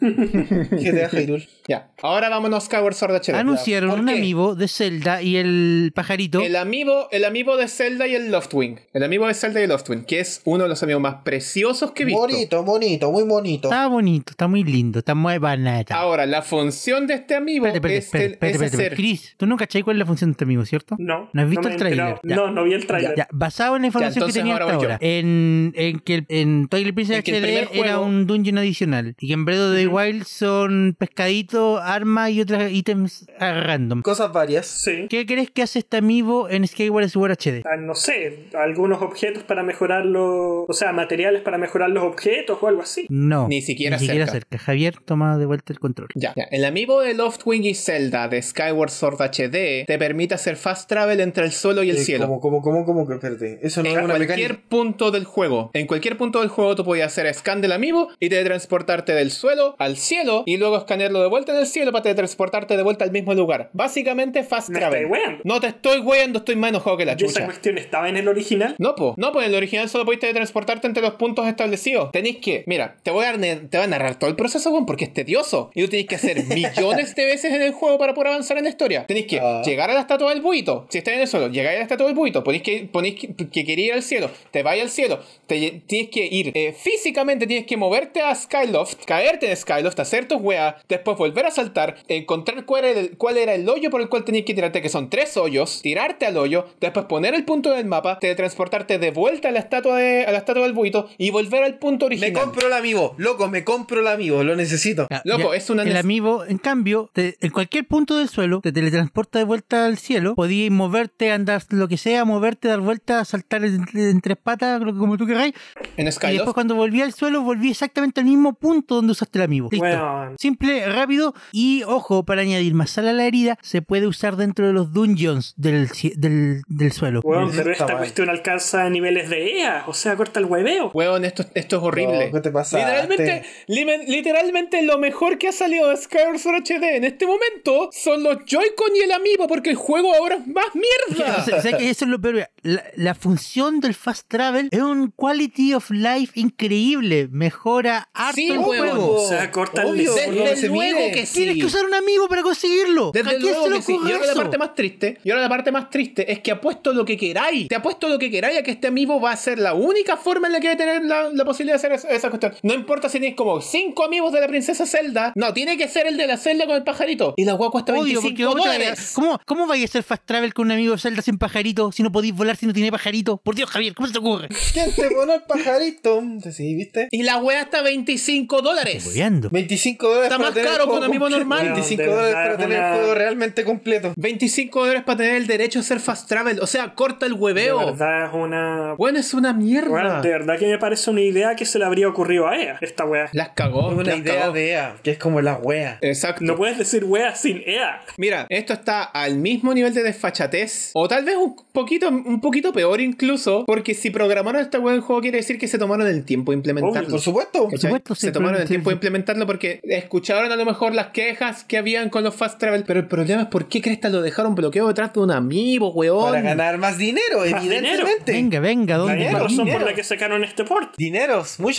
G T A Hyrule. Ya, ahora vámonos a Skyward Sword H D. Anunciaron ¿por un qué? amiibo de Zelda y el pajarito. El amiibo, el amiibo de Zelda y el Loftwing. El amiibo de Zelda y el Loftwing, que es uno de los amigos más preciosos que he visto. Bonito, bonito, muy bonito. Está bonito, está muy lindo, está muy banata. Ahora, la función de este amiibo Espérate, espérate, es, espérate, el- espérate, es espérate, hacer... Chris, tú no cachai cuál es la función de este amigo, ¿cierto? No. ¿No has visto me el he tráiler? enterado. Ya. No, no vi el tráiler. Ya, basado en la información entonces que tenía ahora hasta voy yo. ahora, en, en que el- en Twilight Princess En que el H D primer era juego- un dungeon adicional y que en Breath of the Wild son pescaditos, armas y otros ítems ah, random. Cosas varias. Sí. ¿Qué crees que hace este amiibo en Skyward Sword H D? Ah, no sé, algunos objetos para mejorar los... O sea, materiales para mejorar los objetos o algo así. No, Ni siquiera ni siquiera cerca. cerca. Javier, toma de vuelta el control. Ya, ya. El amiibo de Loftwing y Zelda de Skyward Sword H D te permite hacer fast travel entre el suelo y el Eh, cielo. ¿Cómo, cómo, cómo, cómo que espérate? Eso no es En una cualquier mecánica. punto del juego. En cualquier punto del juego tú podías hacer scan del amiibo y teletransportarte del suelo al cielo y luego escanearlo de vuelta en el cielo para teletransportarte de vuelta al mismo lugar. Básicamente fast Me travel. estáis weando. No te estoy weyando, estoy más enojado que la ¿Y esa chucha. cuestión estaba en el original? No, po. No, pues en el original solo podéis teletransportarte entre los puntos establecidos. Tenéis que, mira, te voy a, ne- te voy a narrar todo el proceso, weón, porque es tedioso. Y tú tenéis que hacer millones de veces en el juego para poder avanzar en la historia. Tenéis que Ah. llegar a la estatua del buito. Si estáis en el suelo, llegáis a la estatua del buito. Ponéis que, ponéis que, que queréis ir al cielo. Te vais al cielo. Te, lle- tienes que ir eh, físicamente, tienes que moverte a Skyloft, caerte en Skyloft, hacer tus weas, después volver a saltar, encontrar cuál era, el, cuál era el hoyo por el cual tenías que tirarte, que son tres hoyos, tirarte al hoyo, después poner el punto del mapa, teletransportarte de vuelta a la estatua de, a la estatua del buito y volver al punto Me original. compro el amiibo, loco, me compro el amiibo, lo necesito. Ya, Loco, ya, es una El nece- amiibo, en cambio, te- en cualquier punto del suelo, te teletransporta de vuelta al cielo. Podías moverte, andar lo que sea, moverte, dar vueltas, saltar en, en tres patas, lo que- como tú queráis. En Y después, Skyloft. cuando volví al suelo, volví exactamente al mismo punto donde usaste el amiibo. Listo. Weón. Simple, rápido y, ojo, para añadir más sal a la herida, se puede usar dentro de los dungeons del, ci- del, del suelo. Weón, Eso pero está esta mal. cuestión alcanza niveles de E A. O sea, corta el hueveo. Weón, esto, esto es horrible. No, ¿qué te pasaste? Literalmente, lime- literalmente lo mejor que ha salido de Skyward Sword H D en este momento son los Joy-Con y el amiibo, porque el juego ahora es más mierda. O sea, o sea que eso es lo peor. La, la función del fast travel es un quality of life increíble. Mejora harto Sí, el huevón. juego. O sea, corta el Obvio, deseo. por donde Desde se luego mide. que sí. Tienes que usar un amigo para conseguirlo. Desde ¿A quién luego se le que sí. ocurre Y ahora la eso? parte más triste, y ahora la parte más triste es que apuesto lo que queráis. Te apuesto lo que queráis a que este amiibo va a ser la única forma en la que va a tener la, la posibilidad de hacer esa, esa cuestión. No importa si tienes como cinco amigos de la princesa Zelda. No, tiene que ser el de la Zelda con el pajarito. Y la guagua cuesta Obvio, porque veinticinco otra- dólares. ¿Cómo, ¿Cómo vais a hacer fast travel con un amigo de Zelda sin pajarito si no podéis volar si no tiene pajarito? Por Dios, Javier, ¿cómo se te ocurre? ¿Quién te pone el pajarito? Sí, ¿viste? Y la wea está veinticinco dólares. Bobeando. veinticinco dólares Está para más tener el caro que juego un amiibo completo. normal. veinticinco De dólares verdad, para es tener una- el juego realmente completo. veinticinco dólares para tener el derecho a hacer fast travel. O sea, corta el De hueveo. verdad es una... Bueno, es una mierda. Weón, de verdad que me parece una idea que se le habría ocurrido a E A, esta wea. Las cagó. Es una las idea cagó. de E A, que es como la wea. Exacto. No puedes decir wea sin E A. Mira, esto está al mismo nivel de desfachatez, o tal vez un poquito, un poquito peor incluso, porque si programaron este buen juego quiere decir que se tomaron el tiempo de implementarlo. Por supuesto. ¿Cachai? supuesto, sí, se tomaron el sí, tiempo de sí. implementarlo porque escucharon a lo mejor las quejas que habían con los fast travel, pero el problema es por qué cresta lo dejaron bloqueado detrás de un amiibo, weón. Para ganar más dinero, Más evidentemente. Venga, venga, La ¿dónde misma Dinero, razón dinero. por la que sacaron este port. Dineros, muchos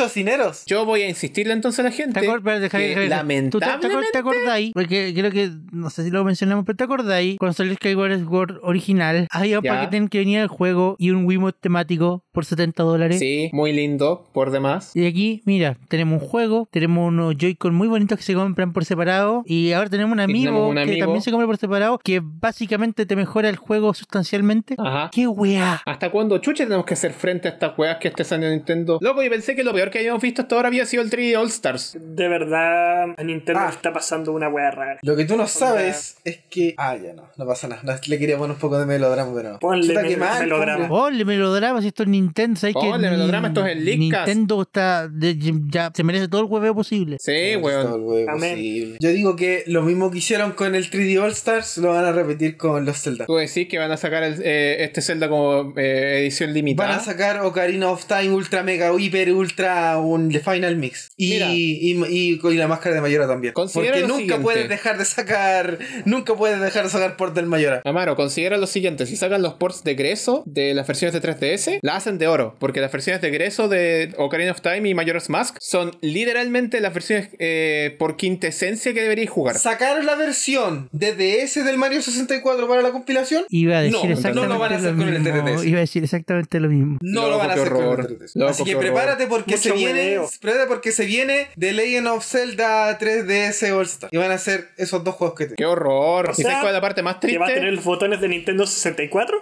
tocineros. Yo voy a insistirle entonces a la gente. ¿Te acuerdas? Deja, que deja, deja. ¿Tú te, te, lamentablemente. te acordáis? Porque creo que, no sé si lo mencionamos, pero te acordáis, cuando salió Skyward Sword original, había un Ya. paquete en que venía el juego y un Wiimote temático por setenta dólares. Sí, muy lindo, por demás. Y aquí, mira, tenemos un juego, tenemos unos Joy-Con muy bonitos que se compran por separado, y ahora tenemos un amiibo tenemos un que amiibo. también se compra por separado, que básicamente te mejora el juego sustancialmente. Ajá. ¡Qué weá! ¿Hasta cuándo chucha tenemos que hacer frente a estas weas que este año Nintendo? Loco, yo pensé que lo peor que habíamos visto hasta ahora había sido el tres D All Stars. De verdad, a Nintendo Ah. le está pasando una wea rara. Lo que tú no sabes es que. Ah, ya no, no pasa nada. No, le quería poner un poco de melodrama, pero no. Ponle Chuta, mel- qué mal, melodrama. hombre. ¡Ponle melodrama si esto es Nintendo! ¿Sabes que Ponle melodrama, esto es el Leadcast. Nintendo está de- ya se merece todo el hueveo posible. Sí, No, weón. todo el huevo Amén. posible. Yo digo que lo mismo que hicieron con el tres D All Stars lo van a repetir con los Zelda. Tú decís que van a sacar el, eh, este Zelda como eh, edición limitada. Van a sacar Ocarina of Time Ultra Mega Hyper Ultra un The Final Mix. Y, Mira. y, y, y la máscara de Mayora también. Considera Porque lo nunca siguiente. puedes dejar de sacar. Nunca puedes dejar de sacar port del Mayora. Amaro, considera lo siguiente: si sacan los ports de egreso de las versiones de tres D S, la hacen de oro, porque las versiones de egreso de Ocarina of Time y Majora's Mask son literalmente las versiones eh, por quintesencia que deberíais jugar. ¿Sacaron la versión de D S del Mario sesenta y cuatro para la compilación? Iba a decir No, exactamente no lo van a hacer lo con el mismo. tres D S. Iba a decir exactamente lo mismo. No Loco, lo van a qué hacer con horror. el tres D S. Loco, Así que qué horror. prepárate porque Mucho se viene. hueveo. Prepárate porque se viene The Legend of Zelda tres D S All Star. Y van a hacer esos dos juegos que te. ¡Qué horror! O ¿Y sea, sabes cuál es la parte más ¿Que va a tener triste? los botones de Nintendo sesenta y cuatro? O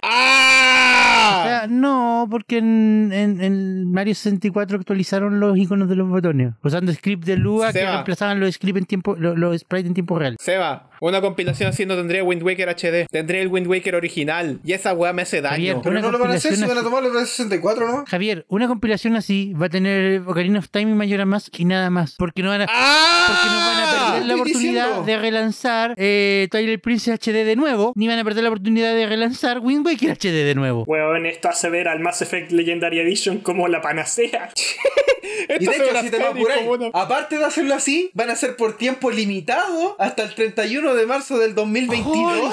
¡Ah! sea, no, porque en, en, en Mario sesenta y cuatro actualizaron los iconos de los botones, usando script de Lua que Seba. reemplazaban los scripts en tiempo, los, los sprites en tiempo real. Seba, una compilación así no tendría Wind Waker H D. Tendría el Wind Waker original. Y esa weá me hace Javier, daño. Pero una no lo van a hacer si compilación van a así- tomar los de sesenta y cuatro, ¿no? Javier, una compilación así va a tener Ocarina of Time y Majora's Mask y nada más, porque no van a, ¡Ah! porque no van a perder la estoy oportunidad diciendo. de relanzar eh, Twilight Princess H D de nuevo, ni van a perder la oportunidad de relanzar Wind Waker H D de nuevo. Weón, esto hace ver al Mass Effect Legendary Edition como la panacea. Y Esto de se hecho, me si te la lo apuráis, como una- aparte de hacerlo así, van a ser por tiempo limitado hasta el treinta y uno de marzo del dos mil veintidós.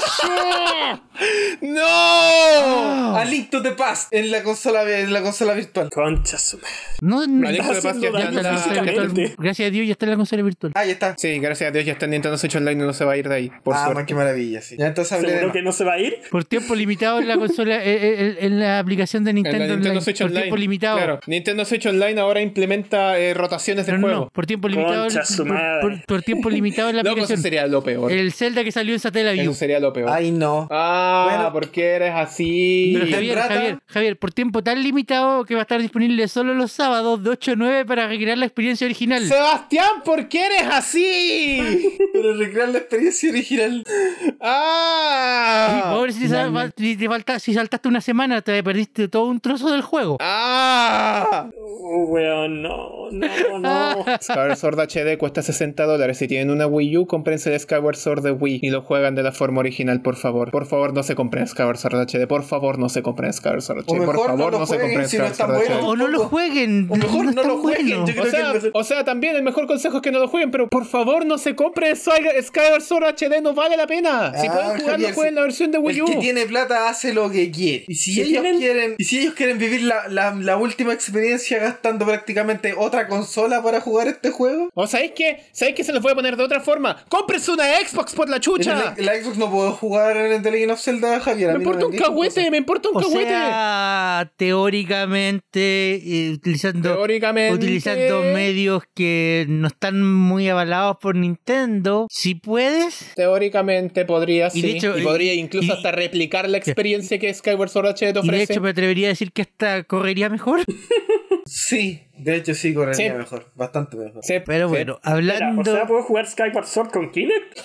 ¡No! A Link to the Past en la consola, en la consola virtual. Concha su madre. No, no, La Link to the Past ya haciendo está está en en la la- consola virtual. físicamente. Gracias a Dios ya está en la consola virtual. Ah, ya está. Sí, gracias a Dios ya está en Nintendo Switch Online y no se va a ir de ahí. Por ah, suerte. man, qué maravilla, sí. Ya entonces hablé de ¿Seguro más. que no se va a ir? Por tiempo limitado en la consola, eh, eh, en la aplicación de En Nintendo, la Nintendo Online. Switch Por Online. tiempo limitado. Claro, Nintendo Switch Online ahora implementa eh, rotaciones de No, no, juego. no, por tiempo limitado. Concha su por, madre. por- por tiempo limitado en la Loco, eso aplicación. sería lo peor. El Zelda que salió en Satellaview. Eso sería lo peor. Ay, no. Ah, Bueno. ¿por qué eres así? Pero Javier, Rata. Javier, Javier, por tiempo tan limitado que va a estar disponible solo los sábados de ocho a nueve para recrear la experiencia original. Sebastián, ¿por qué eres así? Pero recrear la experiencia original. ¡Ah! Pobre, si, sal- va- si te falta- si saltaste una semana, te perdiste todo un trozo del juego. ¡Ah! Oh, weón, no, no, no. Skyward Sword H D cuesta sesenta dólares. Si tienen una Wii U, cómprense el Skyward Sword de Wii y lo juegan de la forma original, por favor. Por favor, no se compren Skyward Sword H D. Por favor, no se compren Skyward Sword H D. O Por mejor no favor, lo no se jueguen compren si no Skyward están Sword H D. buenos. O no lo jueguen. O mejor es no tan lo jueguen, bueno. yo creo O que sea, es mejor. o sea, también el mejor consejo es que no lo jueguen, pero por favor no se compren Sky- Skyward Sword H D, no vale la pena. Si Ah, pueden jugarlo, Javier, jueguen si- la versión de Wii U. El que tiene plata hace lo que quiere. Y si, Si ellos tienen- quieren, y si ellos quieren vivir la, la, la última experiencia gastando prácticamente otra consola para jugar este juego. ¿O sabéis qué? ¿Sabéis que se los voy a poner de otra forma? ¡Cómprense una Xbox por la En chucha! la, la Xbox no puedo jugar en The Legend of Zelda, Javier. a Me mí no importa un digan cagüete, cosas. me importa un O cagüete. sea, teóricamente, eh, utilizando, Teóricamente. utilizando medios que no están muy avalados por Nintendo, si puedes, Teóricamente podría, Y sí. de hecho, y podría y- incluso y- hasta replicar la experiencia que Skyward Sword H D te y de ofrece. hecho me atrevería a decir que esta correría mejor. Sí, de hecho sí correría Sí. mejor. Bastante mejor. Sí, Pero sí. bueno, Espera, hablando... o sea, ¿puedo jugar Skyward Sword con Kinect?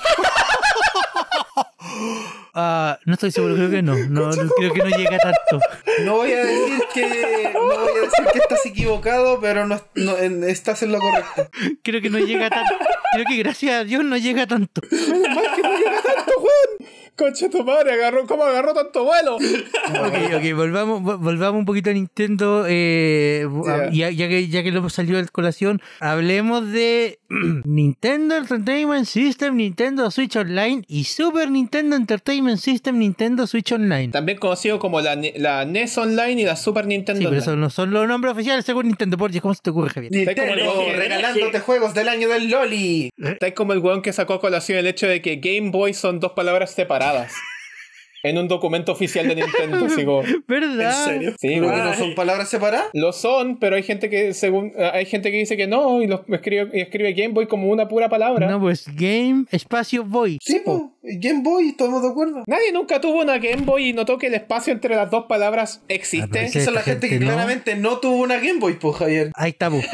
Ah, no estoy seguro, creo que no. No, no, creo que no llega tanto. No voy a decir que no voy a decir que estás equivocado, pero no, no- en- estás en lo correcto. Creo que no llega tanto. Creo que gracias a Dios no llega tanto. Más que no llega tanto, Juan. Conche tu madre, agarró, ¿cómo agarró tanto vuelo? Ok, ok, volvamos, vol- volvamos un poquito a Nintendo. Eh, Yeah. ya, ya que, ya que lo hemos salido de colación, hablemos de Nintendo Entertainment System, Nintendo Switch Online y Super Nintendo Entertainment System, Nintendo Switch Online. También conocido como la, N- la N E S Online y la Super Nintendo Sí, pero Online. esos no son los nombres oficiales según Nintendo. Por Dios, ¿cómo se te ocurre, Javier? Nintendo como el- regalándote juegos del año del Loli. Está como el weón que sacó a colación el hecho de que Game Boy son dos palabras separadas. En un documento oficial de Nintendo, así como... ¿Verdad? ¿En serio? Sí, ¿Pero que weón. no son palabras separadas? Lo son, pero hay gente que según hay gente que dice que no y lo escribe, y escribe Game Boy como una pura palabra. No, pues Game Espacio Boy. Sí, pues. Game Boy, estamos de acuerdo. Nadie nunca tuvo una Game Boy y notó que el espacio entre las dos palabras existe. Ah, Esa es la Esta gente que gente no. claramente no tuvo una Game Boy, pues, Javier. Ahí está, bu.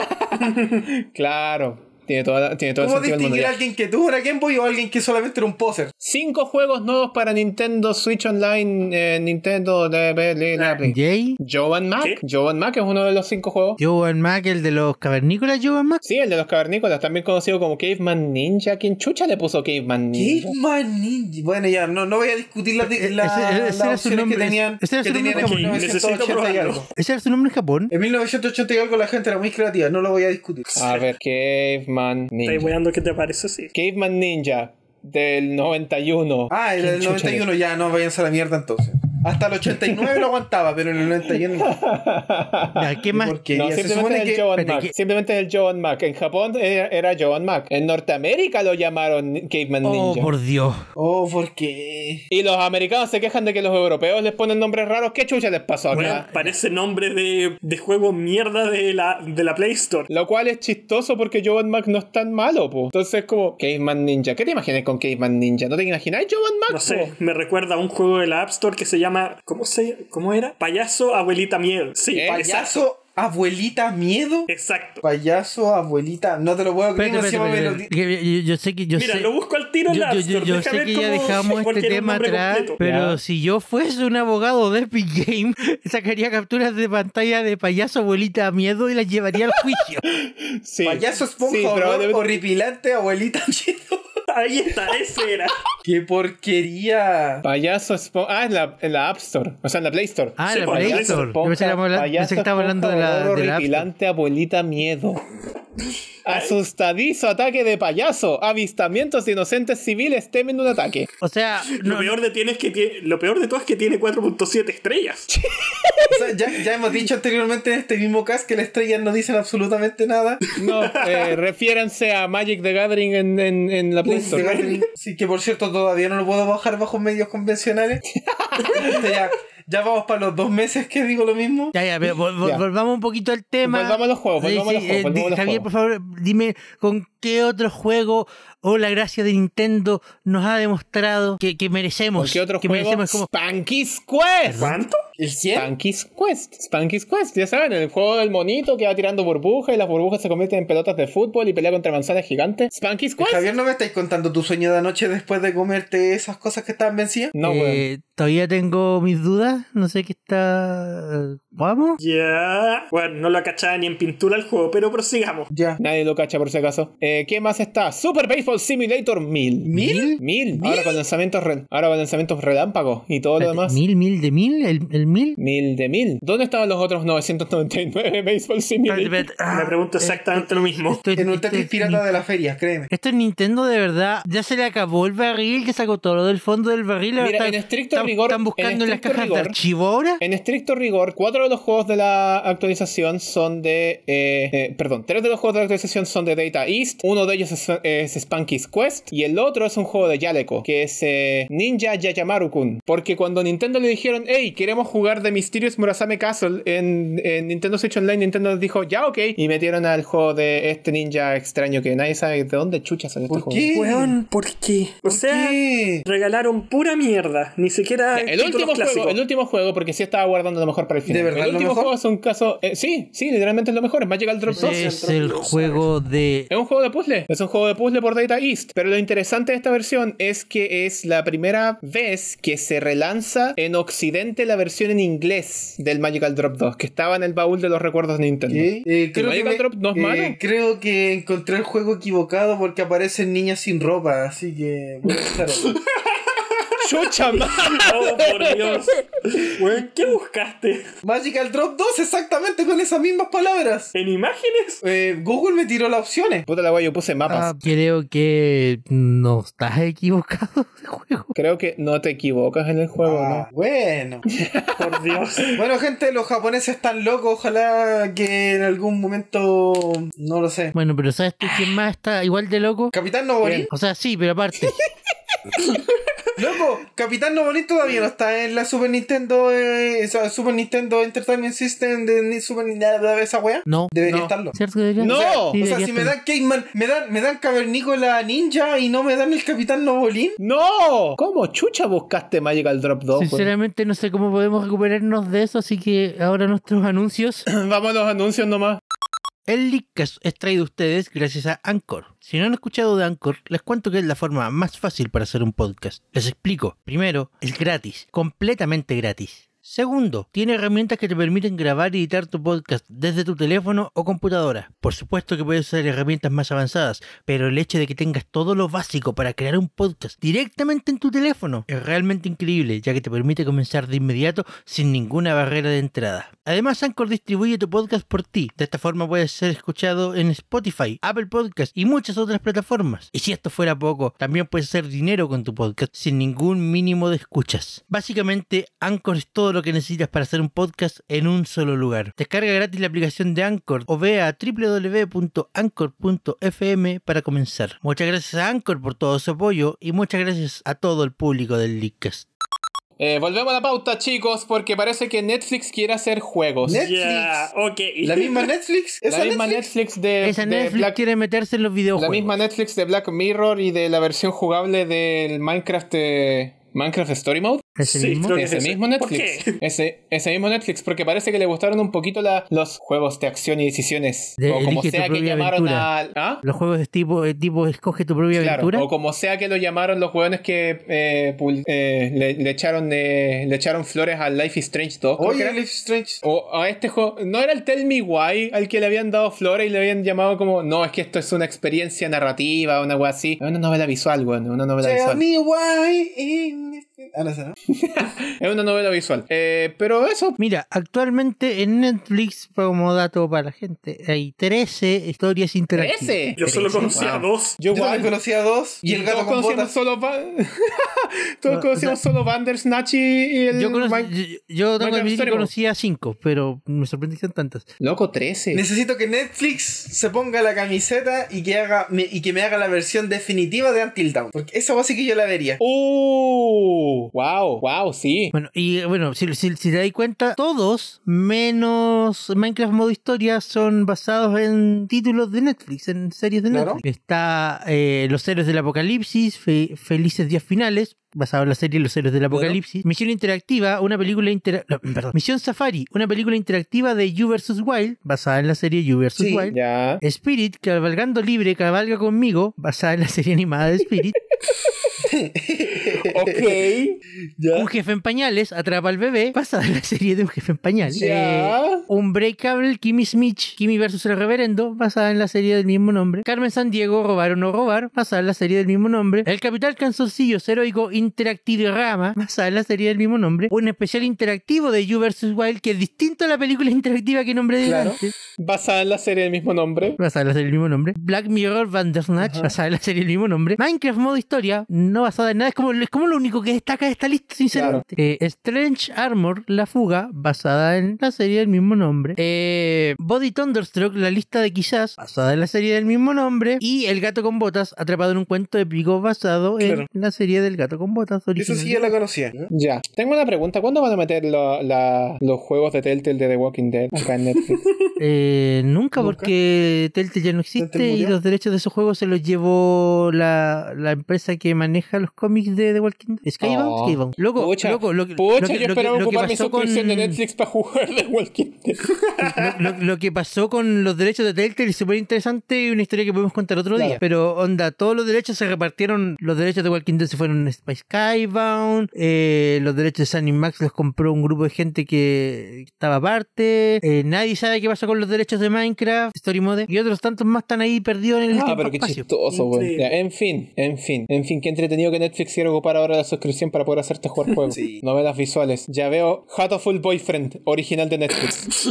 Claro, tiene toda, tiene todo el ¿Cómo sentido del mundo. distinguir a Ya. alguien que tuvo una Game Boy o a alguien que solamente era un poser? Cinco juegos nuevos para Nintendo Switch Online, eh, Nintendo de, de, de- de- Jay, Joe Mac. ¿Qué? Joe Mac es uno de los cinco juegos. Joan Mac, el de los cavernícolas, Joan Mac. Sí, el de los cavernícolas, también conocido como Caveman Ninja. ¿Quién chucha le puso Caveman Ninja? Caveman Ninja. Bueno, ya, no, no voy a discutir las Ese- la, ese las era su opciones nombre, que tenían, ese era que su tenían nombre en japonés. mil novecientos ochenta y Necesito algo. ¿Ese era su nombre en Japón? En mil novecientos ochenta y algo la gente era muy creativa, no lo voy a discutir. A ver, Caveman Estáis Ninja. weando, ¿qué te parece? Sí. Caveman Ninja del noventa y uno. Ah, el ¿Quién del chucha noventa y uno es? ya no váyanse a la mierda entonces. Hasta el ochenta y nueve lo aguantaba, pero en el noventa y uno no. Ya, ¿qué más? Porque No, se simplemente supone es el que... Joan Espérate, Mac. ¿qué? Simplemente es el Joan Mac. En Japón era, era Joan Mac. En Norteamérica lo llamaron Caveman Oh, Ninja. por Dios. Oh, ¿por qué? Y los americanos se quejan de que los europeos les ponen nombres raros. ¿Qué chucha les pasó acá? Bueno, parece nombre de, de juego mierda de la, de la Play Store. Lo cual es chistoso porque Joan Mac no es tan malo, po. Entonces es como Caveman Ninja. ¿Qué te imaginas con Caveman Ninja? ¿No te imaginas Joan Mac? No sé, po? me recuerda a un juego de la App Store que se llama... ¿Cómo se ¿Cómo era? Payaso Abuelita Miedo. Sí, ¿Eh? exacto. ¿Payaso, abuelita, miedo? Exacto. Payaso, abuelita... No te lo puedo creer, Espérate, encima espérate, me lo espérate, di- que yo, yo sé que yo Mira, sé. lo busco al tiro en Yo, la App yo, Store. yo, yo Deja sé ver que ya cómo- dejamos porque este era un tema nombre atrás, completo. pero Ya. si yo fuese un abogado de Epic Game, sacaría capturas de pantalla de payaso abuelita miedo y las llevaría al juicio. Sí. Payaso, esponja, Sí, horror, probablemente- horripilante, abuelita, miedo. Ahí está, ese era. ¡Qué porquería! Payaso Esponja. Ah, en la, en la App Store. O sea, en la Play Store. Ah, Sí, la pues, Play payaso Store. Yo pensé que estábamos hablando, pensé que estábamos hablando de la, Horror de la App Store. horripilante, abuelita miedo. Asustadizo ataque de payaso. Avistamientos de inocentes civiles temen un ataque. O sea, Lo, no, peor de tiene es que tiene, lo peor de todo es que tiene cuatro punto siete estrellas. O sea, ya, ya hemos dicho anteriormente en este mismo cast que las estrellas no dicen absolutamente nada. No, eh, refiéranse a Magic the Gathering en, en, en la Play Store. Sí, que por cierto todavía no lo puedo bajar bajo medios convencionales. Este ya, ya vamos para los dos meses que digo lo mismo. ya, ya, pero vol- vol- Ya. volvamos un poquito al tema. Volvamos a los juegos, Sí, volvamos a los sí, juegos, eh, volvamos di- a los Javier, juegos. por favor, dime con qué otro juego o la gracia de Nintendo nos ha demostrado que, que merecemos. ¿Por qué otro que juego? merecemos como Spanky's Quest. ¿Cuánto? ¿El cien? Spanky's Quest. Spanky's Quest, ya saben, el juego del monito que va tirando burbujas y las burbujas se convierten en pelotas de fútbol y pelea contra manzanas gigantes. Spanky's Quest. Javier, ¿no me estáis contando tu sueño de anoche después de comerte esas cosas que estaban vencidas? No, weón. eh, todavía tengo mis dudas. No sé qué está. ¿Vamos? Ya. Bueno, no lo cachaba ni en pintura el juego, pero prosigamos. Ya. Nadie lo cacha por si acaso. Eh, ¿Qué más está? Super Baseball Simulator mil. ¿Mil? Mil. Ahora con lanzamientos re- ahora con lanzamientos relámpagos y todo lo demás. ¿Mil, mil de mil? ¿El, el mil? Mil de mil. ¿Dónde estaban los otros novecientos noventa y nueve Baseball Simulator? Espérate, espérate. Me Ah, pregunto exactamente lo mismo. esto es- En un esto Tetris es pirata Ni- de la feria, créeme. Esto es Nintendo de verdad. Ya se le acabó el barril, que sacó todo lo del fondo del barril. Ahora Mira, están- en estricto están- rigor- Están buscando en en, las estricto cajas rigor- de archivo ahora. En estricto rigor, cuatro de los juegos de la actualización son de... eh, eh, perdón, tres de los juegos de la actualización son de Data East. Uno de ellos es, es Spanky's Quest. Y el otro es un juego de Yaleco, que es eh, Ninja Yayamaru-kun. Porque cuando Nintendo le dijeron, hey, queremos jugar The Mysterious Murasame Castle en, en Nintendo Switch Online, Nintendo les dijo, ya, ok. Y metieron al juego de este ninja extraño que nadie sabe de dónde chucha salió este ¿Por juego. qué? Weón, ¿por qué? O sea, ¿Qué? regalaron pura mierda. Ni siquiera El títulos último, clásicos. juego, el último juego, porque sí estaba guardando lo mejor para el final. ¿De verdad el es lo último mejor? juego es un caso. eh, sí, sí, literalmente es lo mejor. Es Magical Drop dos. Es el juego de. Es un juego de puzzle. Es un juego de puzzle por Data East. Pero lo interesante de esta versión es que es la primera vez que se relanza en Occidente la versión en inglés del Magical Drop dos, que estaba en el baúl de los recuerdos de Nintendo. ¿Qué? Eh, creo, que Magical me- Drop no es eh, malo. creo que encontré el juego equivocado porque aparecen niñas sin ropa, así que voy a dejar ahí. ¡Chucha, man! Oh, por Dios. Weón, ¿qué buscaste? Magical Drop dos, exactamente con esas mismas palabras. ¿En imágenes? Eh, Google me tiró las opciones. Puta la wea, yo puse mapas. Ah, creo que no estás equivocado de juego. Creo que no te equivocas en el juego, Ah, bueno. Por Dios. Bueno, gente, los japoneses están locos. Ojalá que en algún momento. No lo sé. Bueno, pero ¿sabes tú quién más está igual de loco? Capitán Nobolín. O sea, sí, pero aparte. Loco, Capitán Nobolín todavía no está en la Super Nintendo, eh, esa Super Nintendo Entertainment System de ni- Super Nintendo, esa wea. No. Debería No. estarlo. ¿Cierto que debería? No. Sí, O sea, debería si me estar. dan Caveman, me dan, me dan Cavernícola Ninja y no me dan el Capitán Nobolín. ¡No! ¿Cómo chucha buscaste Magical Drop dos? weón? Sinceramente no sé cómo podemos recuperarnos de eso, así que ahora nuestros anuncios. Vamos a los anuncios nomás. El Leakcast es traído a ustedes gracias a Anchor. Si no han escuchado de Anchor, les cuento que es la forma más fácil para hacer un podcast. Les explico. Primero, es gratis, completamente gratis. Segundo, tiene herramientas que te permiten grabar y editar tu podcast desde tu teléfono o computadora. Por supuesto que puedes usar herramientas más avanzadas, pero el hecho de que tengas todo lo básico para crear un podcast directamente en tu teléfono es realmente increíble, ya que te permite comenzar de inmediato sin ninguna barrera de entrada. Además, Anchor distribuye tu podcast por ti. De esta forma puedes ser escuchado en Spotify, Apple Podcasts y muchas otras plataformas. Y si esto fuera poco, también puedes hacer dinero con tu podcast sin ningún mínimo de escuchas. Básicamente, Anchor es todo lo que necesitas para hacer un podcast en un solo lugar. Descarga gratis la aplicación de Anchor o ve a doble u doble u doble u punto anchor punto f m para comenzar. Muchas gracias a Anchor por todo su apoyo y muchas gracias a todo el público del Leakcast. Eh, volvemos a la pauta, chicos, porque parece que Netflix quiere hacer juegos. Netflix. Ya, ok. ¿La misma Netflix? ¿Esa La misma Netflix? Netflix de, Esa de Netflix Black... quiere meterse en los La videojuegos. misma Netflix de Black Mirror y de la versión jugable del Minecraft de Minecraft Story Mode. ¿Es el Sí, mismo? creo que Ese es ese. mismo ¿Por Netflix. qué? Ese, ese mismo Netflix, porque parece que le gustaron un poquito la, los juegos de acción y decisiones. De o como elige tu sea que propia llamaron aventura. a. ¿Ah? Los juegos de tipo, de tipo escoge tu propia Claro, aventura. o como sea que lo llamaron los hueones que eh, pul- eh, le, le echaron eh, le echaron flores a Life is Strange dos. creo que Oye, era. Life is Strange. O a este juego, ¿no era el Tell Me Why al que le habían dado flores y le habían llamado como, no, es que esto es una experiencia narrativa, una wea así? Es una novela visual, weón, una novela Tell visual. me why. in- Ah, no sé, ¿no? Es una novela visual. Eh, pero eso, Mira, actualmente en Netflix, como dato para la gente, hay trece historias interactivas. trece. Yo solo trece, conocía wow. dos. Yo Yo también igual. conocía dos. Y el gato todos con conocíamos botas. solo Ba- todos No, conocíamos o sea, solo Bandersnatch y y el Yo, conocí, Mike- yo, yo tengo que Minecraft admitir que Story Mode. conocía cinco, pero me sorprendí que sean tantas. Loco, trece. Necesito que Netflix se ponga la camiseta y que haga me- y que me haga la versión definitiva de Until Dawn. Porque esa sí que yo la vería. Uh, wow, wow, sí. Bueno, y bueno, si, si, si te das cuenta, todos, menos Minecraft modo historia, son basados en títulos de Netflix, en series de Claro. Netflix. Está eh, Los Héroes del Apocalipsis, Fe- Felices Días Finales, basado en la serie Los Héroes del Apocalipsis. Misión Interactiva, una película intera- no, perdón. Misión Safari, una película interactiva de You versus. Wild, basada en la serie You versus. Sí, Wild. Ya. Spirit, Cabalgando Libre, Cabalga Conmigo, basada en la serie animada de Spirit. Ok. ¿Ya? Un jefe en pañales, Atrapa al bebé, basada en la serie de Un jefe en pañales. Ya. Eh, Unbreakable, Kimmy Smith, Kimmy versus el Reverendo, basada en la serie del mismo nombre. Carmen Sandiego, Robar o no robar, basada en la serie del mismo nombre. El Capitán Canzoncillo Heroico Interactivirama, basada en la serie del mismo nombre. Un especial interactivo de You versus. Wild, que es distinto a la película interactiva que nombré Claro. delante, Basada en la serie del mismo nombre. basada en la serie del mismo nombre. Black Mirror Bandersnatch, basada en la serie del mismo nombre. Minecraft modo historia, no basada en nada, es como, es como lo único que destaca de esta lista, sinceramente. Eh, Strange Armor, La Fuga, basada en la serie del mismo nombre. Eh, Body Thunderstruck, La Lista de Quizás, basada en la serie del mismo nombre. Y El Gato con Botas, atrapado en un cuento épico, basado Claro. en la serie del Gato con Botas Eso original. sí ya la conocía. Ya. Tengo una pregunta. ¿Cuándo van a meter lo- la- los juegos de Telltale de The Walking Dead acá en Netflix? Eh, nunca, Nunca. porque Telltale ya no existe Telltale y murió. los derechos de esos juegos se los llevó la, la empresa que maneja los cómics de The Walking Dead. Skybound, Oh. Skybound. Loco, Pucha, loco, lo, que- pucha, lo que- yo lo que- esperaba lo que ocupar mi pasó con- suscripción de Netflix para jugar The Walking Dead. Lo, lo- lo que pasó con los derechos de Telltale es súper interesante y una historia que podemos contar otro Claro. día. Pero, onda, todos los derechos se repartieron. Los derechos de Walking Dead se fueron para Skybound. Eh, los derechos de Sunny Max los compró un grupo de gente que estaba aparte. Eh, nadie sabe qué pasó con los derechos de Minecraft, Story Mode. Y otros tantos más están ahí perdidos en el Ah, tiempo pero qué espacio. chistoso, güey. Sí. Ya, en fin, en fin, en fin, qué entretenido. entretenido que Netflix quiera ocupar ahora la suscripción para poder hacerte jugar juegos. Sí. Novelas visuales. Ya veo Hatoful Boyfriend, original de Netflix.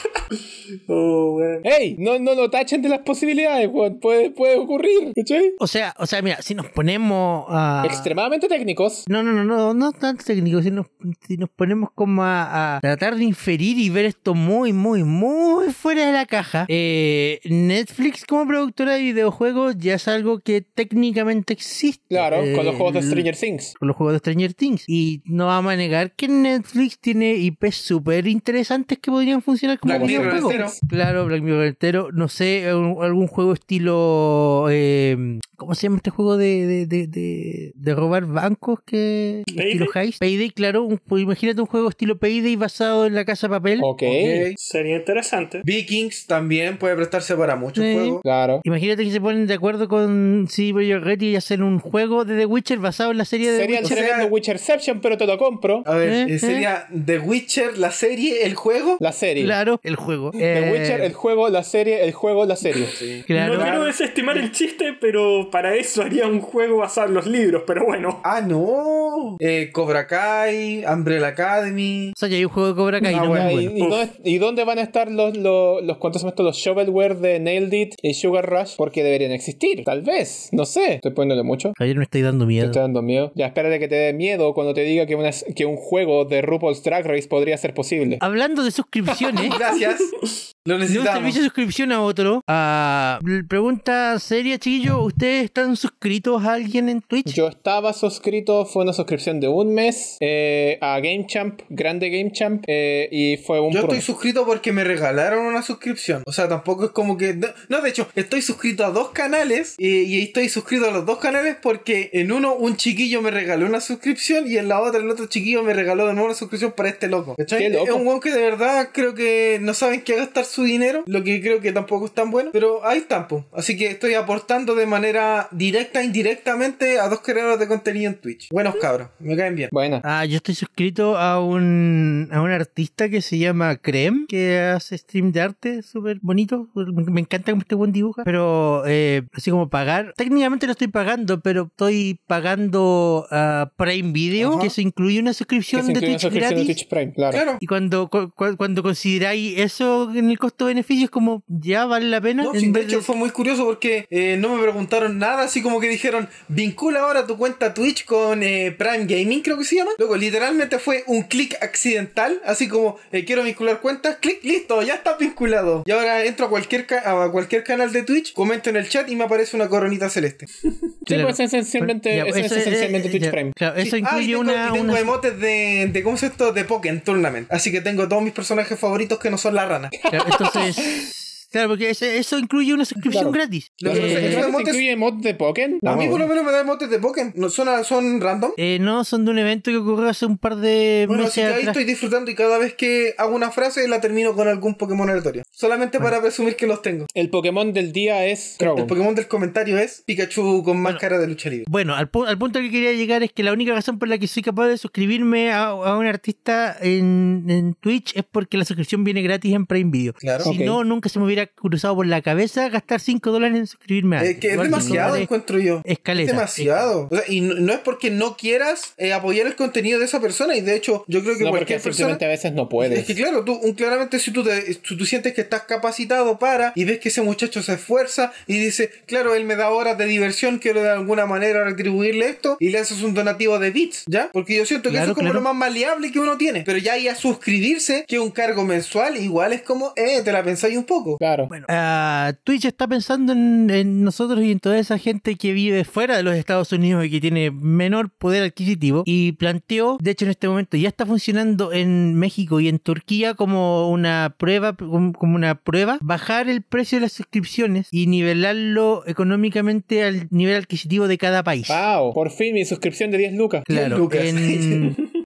Oh, weón. ¡Ey! No, no lo tachen de las posibilidades, weón. Puede, puede ocurrir, ¿cachai? O sea, o sea, mira, si nos ponemos a... Extremadamente técnicos. No, no, no, no, no tanto técnico, si nos, si nos ponemos como a, a tratar de inferir y ver esto muy, muy, muy fuera de la caja, eh, Netflix como productora de videojuegos ya es algo que técnicamente existe. Claro, con los juegos de Eh, Stranger Things. Con los juegos de Stranger Things. Y no vamos a negar que Netflix tiene I Pes súper interesantes que podrían funcionar como Black Mirror videojuegos. entero. Claro, Black Mirror entero. No sé, algún, algún juego estilo... Eh, ¿cómo se llama este juego de, de, de, de, de robar bancos? Que ¿Payday? estilo Heist. Payday, claro. Un, pues imagínate un juego estilo Payday basado en La Casa de Papel. Ok. Ok. Sería interesante. Vikings también puede prestarse para muchos Sí. juegos. Claro. Imagínate que se ponen de acuerdo con C D Projekt Red y hacen un juego de The Witcher basado en la serie de Sería The el Witcher. tremendo Witcherception, pero te lo compro. A ver, ¿Eh? eh, sería The Witcher, la serie, el juego. La serie. Claro, el juego. The Eh, Witcher, el juego, la serie, el juego, la serie. Claro. No quiero desestimar el chiste, pero para eso haría un juego basado en los libros, pero bueno. Ah, no. Eh, Cobra Kai, Umbrella Academy. O sea, ya hay un juego de Cobra Kai. Ah, no bueno, muy ¿Y, bueno. y dónde, y dónde van a estar los, los, los cuántos son estos? Los shovelware de Nailed It y Sugar Rush? Porque deberían existir, tal vez. No sé. Estoy poniéndole mucho. Javier me estáis dando Te miedo. estoy dando miedo. Ya, espérate que te dé miedo cuando te diga que, una, que un juego de RuPaul's Drag Race podría ser posible. Hablando de suscripciones, Gracias. Lo de un necesitamos. servicio de suscripción a otro, ah, pregunta seria, chiquillo, ¿ustedes están suscritos a alguien en Twitch? Yo estaba suscrito, fue una suscripción de un mes eh, a GameChamp, grande GameChamp, eh, y fue un Yo pro. estoy suscrito porque me regalaron una suscripción. O sea, tampoco es como que... No, de hecho, estoy suscrito a dos canales y, y estoy suscrito a los dos canales porque en uno un chiquillo me regaló una suscripción y en la otra el otro chiquillo me regaló de nuevo una suscripción para este loco. ¿Cachai? Qué loco. Es un weón que de verdad creo que no saben qué gastar su dinero, lo que creo que tampoco es tan bueno, pero ahí están, po. Así que estoy aportando de manera directa e indirectamente a dos creadores de contenido en Twitch. Buenos cabros, me caen bien. Buena. Ah, yo estoy suscrito a un, a un artista que se llama Creme, que hace stream de arte súper bonito. Me, me encanta cómo este buen dibuja. Pero, eh, así como pagar, técnicamente lo estoy pagando, pero estoy pagando a Prime Video, Ajá. que se incluye una Que suscripción se de incluye una Twitch suscripción de gratis. Twitch Prime, claro. Claro. Y cuando, cu- cu- cuando consideráis eso en el costo-beneficio, es como, ya vale la pena. No, En sí, de vez hecho de- fue muy curioso porque eh, no me preguntaron nada, así como que dijeron, vincula ahora tu cuenta Twitch con eh, Prime Gaming, creo que se llama. Luego, literalmente fue un clic accidental, así como, eh, quiero vincular cuentas, clic, listo, ya está vinculado. Y ahora entro a cualquier, ca- a cualquier canal de Twitch, comento en el chat y me aparece una coronita celeste. Sí, Claro. pues esencialmente, Ya, eso es eso, esencialmente eh, Twitch ya, Prime. Claro, eso Sí. Ah, y incluye tengo, una... y tengo una- emotes de, de, ¿cómo se llama esto? De Pokémon Tournament. Así que tengo todos mis personajes favoritos que no son la rana. Claro, entonces... Claro, porque ese- eso incluye una suscripción Claro. gratis. Lo ¿Pero que pasa es que Eh, esos ¿te emotes- incluye mod de Pokémon? A mí No. por lo menos me da emotes de Pokémon. No, son, son random. eh, no, son de un evento que ocurrió hace un par de Bueno, así meses que ahí atrás. estoy disfrutando y cada vez que hago una frase la termino con algún Pokémon aleatorio. Solamente para presumir que los tengo. El Pokémon del día es El Croagunk. Pokémon del comentario es Pikachu con máscara de lucha libre. Bueno, al, pu- al punto al que quería llegar es que la única razón por la que soy capaz de suscribirme a, a un artista en, en Twitch es porque la suscripción viene gratis en Prime Video. Claro. Si Ok. no, nunca se me hubiera cruzado por la cabeza gastar cinco dólares en suscribirme a Eh, alguien. que es Igual cinco demasiado, dólares encuentro yo. es caleta. Es demasiado. O sea, y no, no es porque no quieras eh, apoyar el contenido de esa persona. Y de hecho, yo creo que No, porque cualquier persona. simplemente a veces no puedes. Es que claro, tú un, claramente si tú, te, si tú sientes que estás capacitado para y ves que ese muchacho se esfuerza y dice, claro, él me da horas de diversión, quiero de alguna manera retribuirle esto y le haces un donativo de bits, ¿ya? Porque yo siento que Claro, eso es como claro. lo más maleable que uno tiene. Pero ya ahí a suscribirse, que un cargo mensual, igual es como, eh, te la pensáis un poco. Claro. Bueno, ah, Twitch está pensando en, en nosotros y en toda esa gente que vive fuera de los Estados Unidos y que tiene menor poder adquisitivo y planteó, de hecho en este momento ya está funcionando en México y en Turquía como una prueba, como como una prueba, bajar el precio de las suscripciones y nivelarlo económicamente al nivel adquisitivo de cada país. Wow, por fin mi suscripción de diez lucas. Claro, Lucas. en,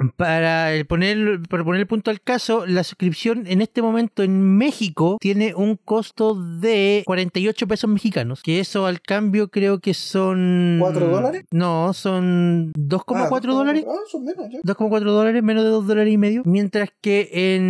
Para el poner, para poner el punto al caso, la suscripción en este momento en México tiene un costo de cuarenta y ocho pesos mexicanos, que eso al cambio creo que son... ¿cuatro dólares? No, son dos coma cuatro Ah, dólares. Ah, son menos ya. dos coma cuatro dólares, menos de dos dólares y medio. Mientras que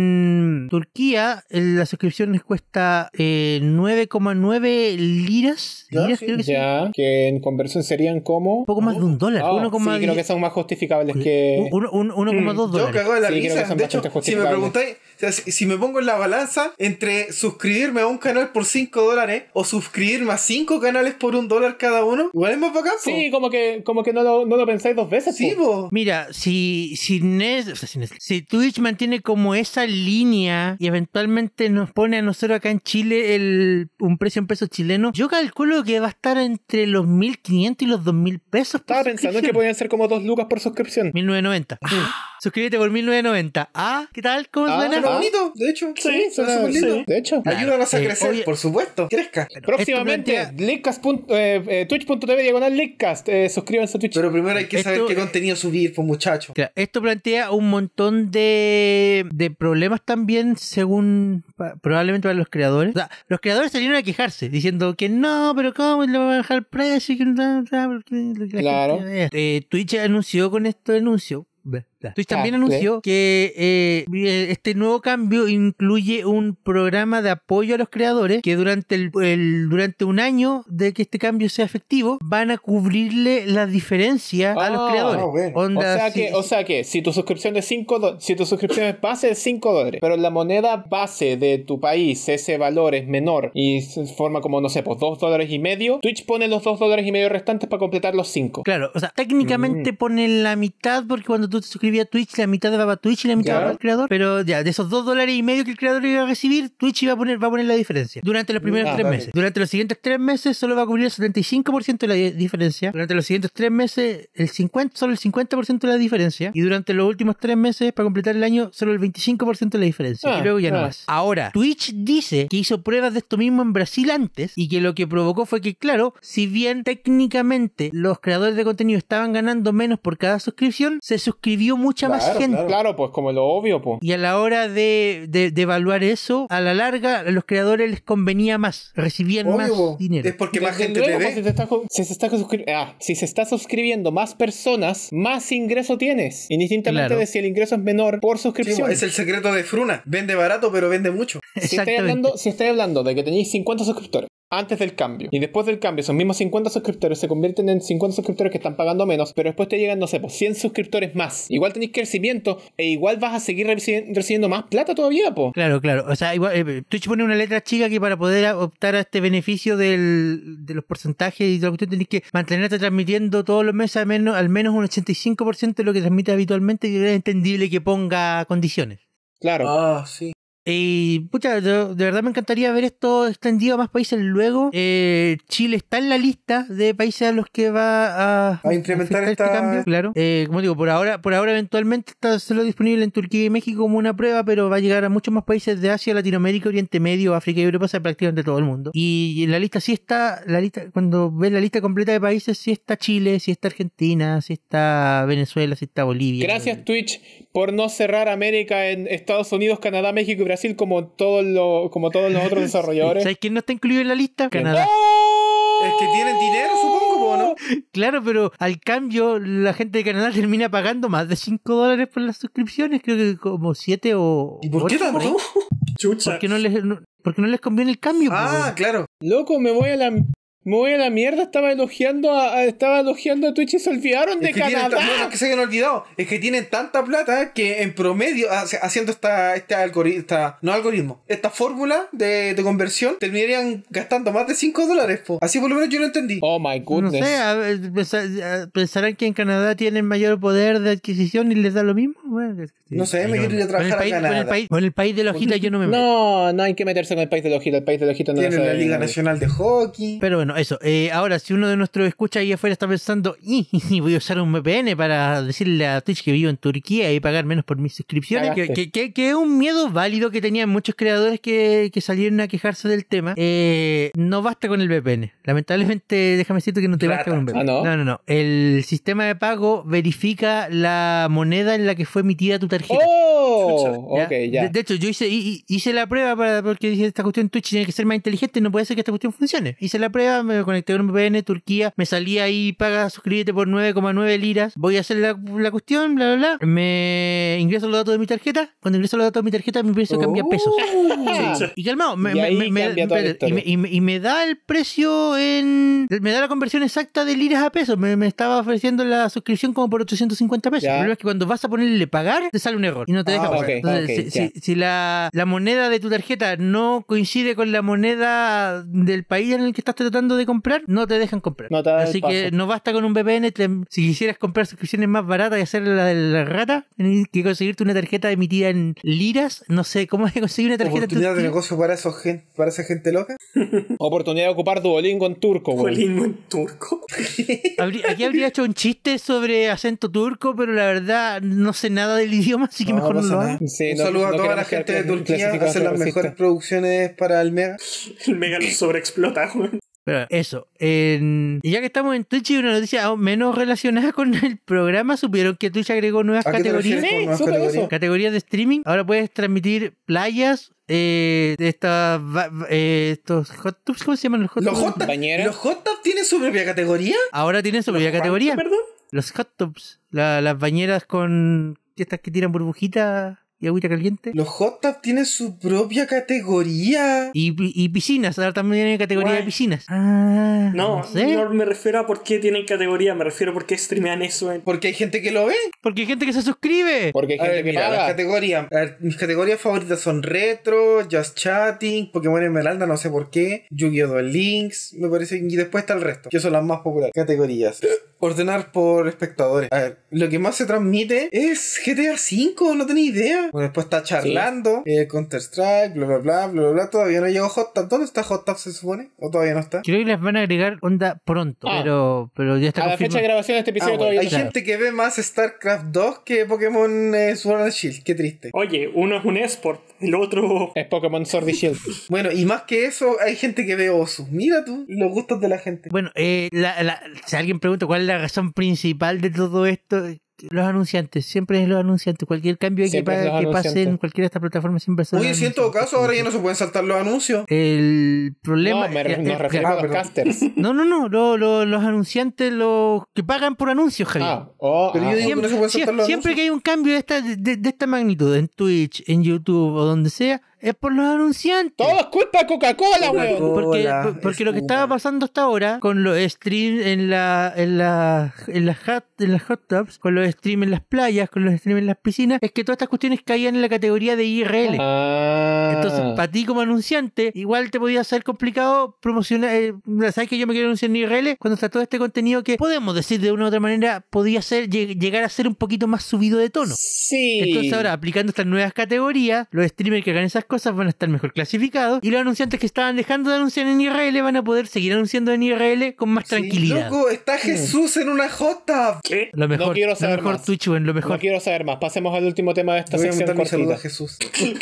en Turquía el- la suscripción les cuesta eh, nueve coma nueve liras. Ya, liras sí, creo que sí. Ya, que en conversión serían como... Un poco más de un dólar. Ah, uno coma sí, creo que son más justificables que... uno- uno- uno coma dos Yo dólares. cago de la Sí, creo que risa. son De hecho, bastante si me justificables. preguntáis, o sea, si, si me pongo en la balanza entre suscribirme a un canal por cinco dólares o suscribirme a cinco canales por un dólar cada uno, igual es más bacán, po. Sí, como que, como que no, lo, no lo pensáis dos veces. Sí, po. po. Mira, si, si, Nes- o sea, si, Nes- si Twitch mantiene como esa línea y eventualmente nos pone a nosotros acá en Chile el, un precio en pesos chilenos, yo calculo que va a estar entre los mil quinientos y los dos mil pesos. por Estaba pensando que suscripción. podían ser como dos lucas por suscripción. mil novecientos noventa. Suscríbete por mil novecientos noventa. Ah, ¿qué tal? ¿Cómo Ah, suena? Suena Ah. bonito, de hecho. Sí, suena suena- súper lindo. sí. De hecho. Ayúdanos a Eh, crecer, oye- por supuesto. Crezca. Próximamente, Esto plantea- Leakcast punto- eh, eh, twitch punto tv diagonal Leakcast. Eh, suscríbanse a Twitch. Pero primero hay que Esto- saber qué contenido subir, pues muchachos. Claro, esto plantea un montón de, de problemas también según pa- probablemente para los creadores. O sea, los creadores salieron a quejarse diciendo que no, pero ¿cómo le va a bajar el precio? Que no, no, porque la Claro. gente- eh, Twitch anunció con este anuncio. ve, ya. Twitch también Ah, anunció que eh, este nuevo cambio incluye un programa de apoyo a los creadores que durante el, el- durante un año de que este cambio sea efectivo van a cubrirle la diferencia a los Ah, creadores. bueno. O Onda, sea, si- que, o sea que si tu suscripción de cinco do- si tu suscripción es base de cinco dólares, pero la moneda base de tu país, ese valor es menor y se forma como, no sé, pues dos dólares y medio, Twitch pone los dos dólares y medio restantes para completar los cinco. Claro, o sea, técnicamente Mm. pone la mitad porque cuando tú te suscribías a Twitch, la mitad va para Twitch y la mitad Ya. va para el creador. Pero ya, de esos dos dólares y medio que el creador iba a recibir, Twitch iba a poner, va a poner la diferencia. Durante los primeros Ah, tres vale. meses. Durante los siguientes tres meses solo va a cubrir el setenta y cinco por ciento de la di- diferencia. Durante los siguientes tres meses, el cincuenta, solo el cincuenta por ciento de la diferencia. Y durante los últimos tres meses, para completar el año, solo el veinticinco por ciento de la diferencia. Ah, y luego ya no ah. más. Ahora, Twitch dice que hizo pruebas de esto mismo en Brasil antes y que lo que provocó fue que, claro, si bien técnicamente los creadores de contenido estaban ganando menos por cada suscripción, se suscribió mucha más Claro, gente. claro. Claro, pues como lo obvio, pues. Y a la hora de, de, de evaluar eso, a la larga, a los creadores les convenía más, recibían Obvio, más po. dinero. Es porque más Desde gente luego, te pues, si, ve. te está, ju- si se está suscri- ah, si se está suscribiendo más personas, más ingreso tienes. Indistintamente Claro. de si el ingreso es menor por Sí, suscripción. po, es el secreto de Fruna. Vende barato, pero vende mucho. Si estáis Exactamente. hablando, si estáis hablando de que tenéis cincuenta suscriptores antes del cambio y después del cambio esos mismos cincuenta suscriptores se convierten en cincuenta suscriptores que están pagando menos, pero después te llegan, no sé, pues cien suscriptores más. Igual tenéis crecimiento e igual vas a seguir recibi- recibiendo más plata todavía, po. Claro, claro. O sea, igual, eh, Twitch pone una letra chica que para poder a- optar a este beneficio del, de los porcentajes y de la cuestión tenés que mantenerte transmitiendo todos los meses al menos, al menos un ochenta y cinco por ciento de lo que transmite habitualmente y es entendible que ponga condiciones. Claro. Ah, sí. Y pucha, yo- de verdad me encantaría ver esto extendido a más países luego. Eh, Chile está en la lista de países a los que va a, A implementar afectar este esta- cambio, claro. Eh, como digo, por ahora, por ahora eventualmente está solo disponible en Turquía y México como una prueba, pero va a llegar a muchos más países de Asia, Latinoamérica, Oriente Medio, África y Europa, o sea, prácticamente todo el mundo. Y en la lista sí está, la lista, cuando ves la lista completa de países, sí está Chile, sí está Argentina, sí está Venezuela, sí está Bolivia. Gracias Twitch por no cerrar América en Estados Unidos, Canadá, México y Brasil como todos los, como todos los otros desarrolladores. ¿Sabes quién no está incluido en la lista? ¿Quién? Canadá. Es que tienen dinero, supongo, po, ¿no? Claro, pero al cambio la gente de Canadá termina pagando más de cinco dólares por las suscripciones, creo que como siete o ¿Y por qué ocho, tanto? ahí. Chucha. Porque no les, no, porque no les conviene el cambio. pues, Ah, weón. claro. Loco, me voy a la me voy a la mierda, estaba elogiando a, a- estaba elogiando a Twitch y se olvidaron de Es que tienen Canadá. ta- no, no, es que se hayan olvidado. Es que tienen tanta plata que en promedio, hace- haciendo esta, este algoritmo, esta, no algoritmo, esta fórmula de, de conversión, terminarían gastando más de cinco dólares, po. Así por lo menos yo lo entendí. Oh my No goodness. sé, a ver, pensa- a- pensarán que en Canadá tienen mayor poder de adquisición y les da lo mismo. Bueno, es que sí. No sé, me Yo quiero ir a con el trabajar a país, con el Canadá. país, con el país de la hojita yo no me meto. No, no hay que meterse con el país de Lojito. El país de Lojito no Tienen lo la sabe Liga nadie. Nacional de Hockey. Pero bueno, bueno, eso. Eh, ahora, si uno de nuestros escucha ahí afuera está pensando, y, y voy a usar un V P N para decirle a Twitch que vivo en Turquía y pagar menos por mis suscripciones, que, que, que, que es un miedo válido que tenían muchos creadores que, que salieron a quejarse del tema, eh, no basta con el V P N. Lamentablemente, déjame decirte que no te Rata. basta con un V P N. Ah, ¿no? no, no, no. El sistema de pago verifica la moneda en la que fue emitida tu tarjeta. ¡Oh! ¿Ya? Ok, ya. De, de hecho, yo hice, hi- hice la prueba para, porque dije, esta cuestión Twitch tiene que ser más inteligente, no puede ser que esta cuestión funcione. Hice la prueba, me conecté con un V P N, Turquía, me salía ahí, paga, suscríbete por nueve coma nueve liras, voy a hacer la, la cuestión, bla, bla, bla, me ingreso los datos de mi tarjeta, cuando ingreso los datos de mi tarjeta, mi precio cambia a pesos. Sí. Y calmado, me, Y me- ahí me- me- cambia toda la y, me, historia. y me- y me da el precio en... Me da la conversión exacta de liras a pesos. Me, me estaba ofreciendo la suscripción como por ochocientos cincuenta pesos. Ya. El problema es que cuando vas a ponerle pagar, te sale un error y no te Ah, deja ok, pagar. Entonces, ok, si, ya. si- si la, la moneda de tu tarjeta no coincide con la moneda del país en el que estás tratando de comprar, no te dejan comprar. No te da el Así que paso. no basta con un V P N. te- si quisieras comprar suscripciones más baratas y hacer la de la rata, tienes que conseguirte una tarjeta emitida en liras. No sé cómo es conseguir una tarjeta en Oportunidad de Turquía? negocio para, esos gen- para esa gente loca. Oportunidad de ocupar Duolingo en turco, güey. Duolingo en turco. Habría- Aquí habría hecho un chiste sobre acento turco, pero la verdad no sé nada del idioma, así que No, mejor no pasa lo nada. hago. Sí, Un no- saludo no a toda la queremos que gente de cl- Turquía. clasificados Hacen las terroristas. mejores producciones para el Mega. El Mega lo sobreexplota, weón. Pero eso, en- y ya que estamos en Twitch y una noticia aún menos relacionada con el programa, supieron que Twitch agregó nuevas ¿A qué te categorías. refieres con Sí, nuevas supe categorías? eso. Categorías de streaming. Ahora puedes transmitir playas, eh, de estas, va- eh, estos hot tubs, ¿cómo se llaman los hot ¿Los tubs? hot tubs Bañera. ¿Los hot tubs tienen su propia categoría? Ahora tienen su propia ¿Cuánto, categoría. Perdón. Los hot tubs, la- las bañeras con estas que tiran burbujitas y agüita caliente. Los hot tubs tienen su propia categoría. Y, pi- y piscinas, ahora también hay categoría de Guay. piscinas. Ah, No, no sé. no me refiero a por qué tienen categoría, me refiero a por qué streamean eso en... Porque hay gente que lo ve. Porque hay gente que se suscribe. Porque hay A gente ver, que mira, las paga. categorías. A ver, mis categorías favoritas son retro, Just Chatting, Pokémon Esmeralda, no sé por qué, Yu-Gi-Oh! Duel Links, me parece, y después está el resto, que son las más populares. Categorías. Ordenar por espectadores. A ver, lo que más se transmite es G T A cinco, no tenía idea. Bueno, después está Charlando, eh, Counter-Strike, bla bla bla, bla bla bla. Todavía no llegó Hot Tub. ¿Dónde está Hot Tub, se supone? ¿O todavía no está? Creo que las van a agregar onda pronto, Ah. pero, pero ya está A la fecha de confirmado. grabación de este Ah, episodio bueno, todavía hay no. Claro. gente que ve más StarCraft dos que Pokémon eh, Sword and Shield. Qué triste. Oye, uno es un esport, el otro... Es Pokémon Sword y Shield. Bueno, y más que eso, hay gente que ve Osu. Mira tú, los gustos de la gente. Bueno, eh, la- la- si alguien pregunta cuál es la razón principal de todo esto, los anunciantes, siempre es los anunciantes. Cualquier cambio que, Siempre es pa- los que pase en anunciantes. cualquiera de estas plataformas siempre son Oye, los si en todo anunciantes. caso ahora ya no se pueden saltar los anuncios. El problema... No, me, eh, nos eh, referimos ah, a los perdón. casters. no, no, no, lo- lo- los anunciantes los que pagan por anuncios, Javier. Ah, oh, Pero yo ah. digo- que no se pueden Sie- saltar los siempre anuncios. que hay un cambio de esta, de, de esta magnitud en Twitch, en YouTube o donde sea, es por los anunciantes. Todo es culpa de Coca-Cola, weón. Coca-Cola. Porque, Hola, por- porque lo que espuma. estaba pasando hasta ahora con los streams en la en la en las hot, en las hot tubs, con los streams en las playas, con los streams en las piscinas, es que todas estas cuestiones caían en la categoría de I R L. Ah. Entonces, para ti como anunciante, igual te podía ser complicado promocionar. Eh, ¿Sabes que yo me quiero anunciar en I R L? Cuando está todo este contenido que podemos decir de una u otra manera, podía ser lleg- llegar a ser un poquito más subido de tono. Sí. Entonces ahora, aplicando estas nuevas categorías, los streamers que hagan esas cosas van a estar mejor clasificados y los anunciantes que estaban dejando de anunciar en I R L van a poder seguir anunciando en I R L con más Sí, tranquilidad. loco, está Jesús en una Hot Tub. ¿Qué? Lo mejor, No quiero lo saber mejor más. Twitch, weón, lo No mejor. quiero saber más. Pasemos al último tema de esta Voy a sección mandar mi saludo a cortita. Jesús.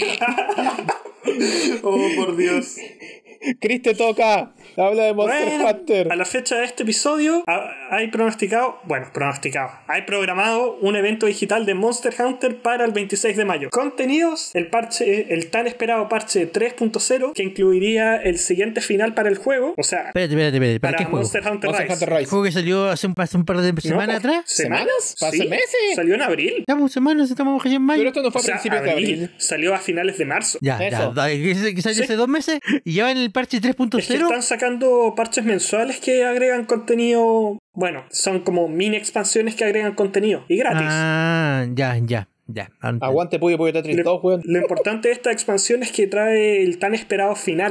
Oh, por Dios. Chris, te toca. Habla de Monster Bueno, Hunter. a la fecha de este episodio ha- hay pronosticado, bueno, pronosticado, hay programado un evento digital de Monster Hunter para el veintiséis de mayo. Contenidos, el parche, el tan esperado parche tres punto cero que incluiría el siguiente final para el juego, o sea, Espérate, espérate, espérate. ¿Para, para qué juego? Monster Hunter Monster Rise. Hunter ¿El Rise. juego que salió hace un, hace un par de No, semanas pues, atrás? ¿Semanas? ¿Hace Sí, meses? Salió en abril. Ya, pues semanas, estamos ya en mayo. Pero esto no fue O a sea, principios de abril. abril. Salió a finales de marzo. Ya, ya, Eso. da- que, que salió Sí. hace dos meses y ya va en el parche tres punto Es que cero. están sacando parches mensuales que agregan contenido. Bueno, son como mini expansiones que agregan contenido y gratis. Ah, ya, ya, ya. Ahora entiendo. Aguante Puyo Puyo Tetris Lo, dos, weón. lo importante de esta expansión es que trae el tan esperado final.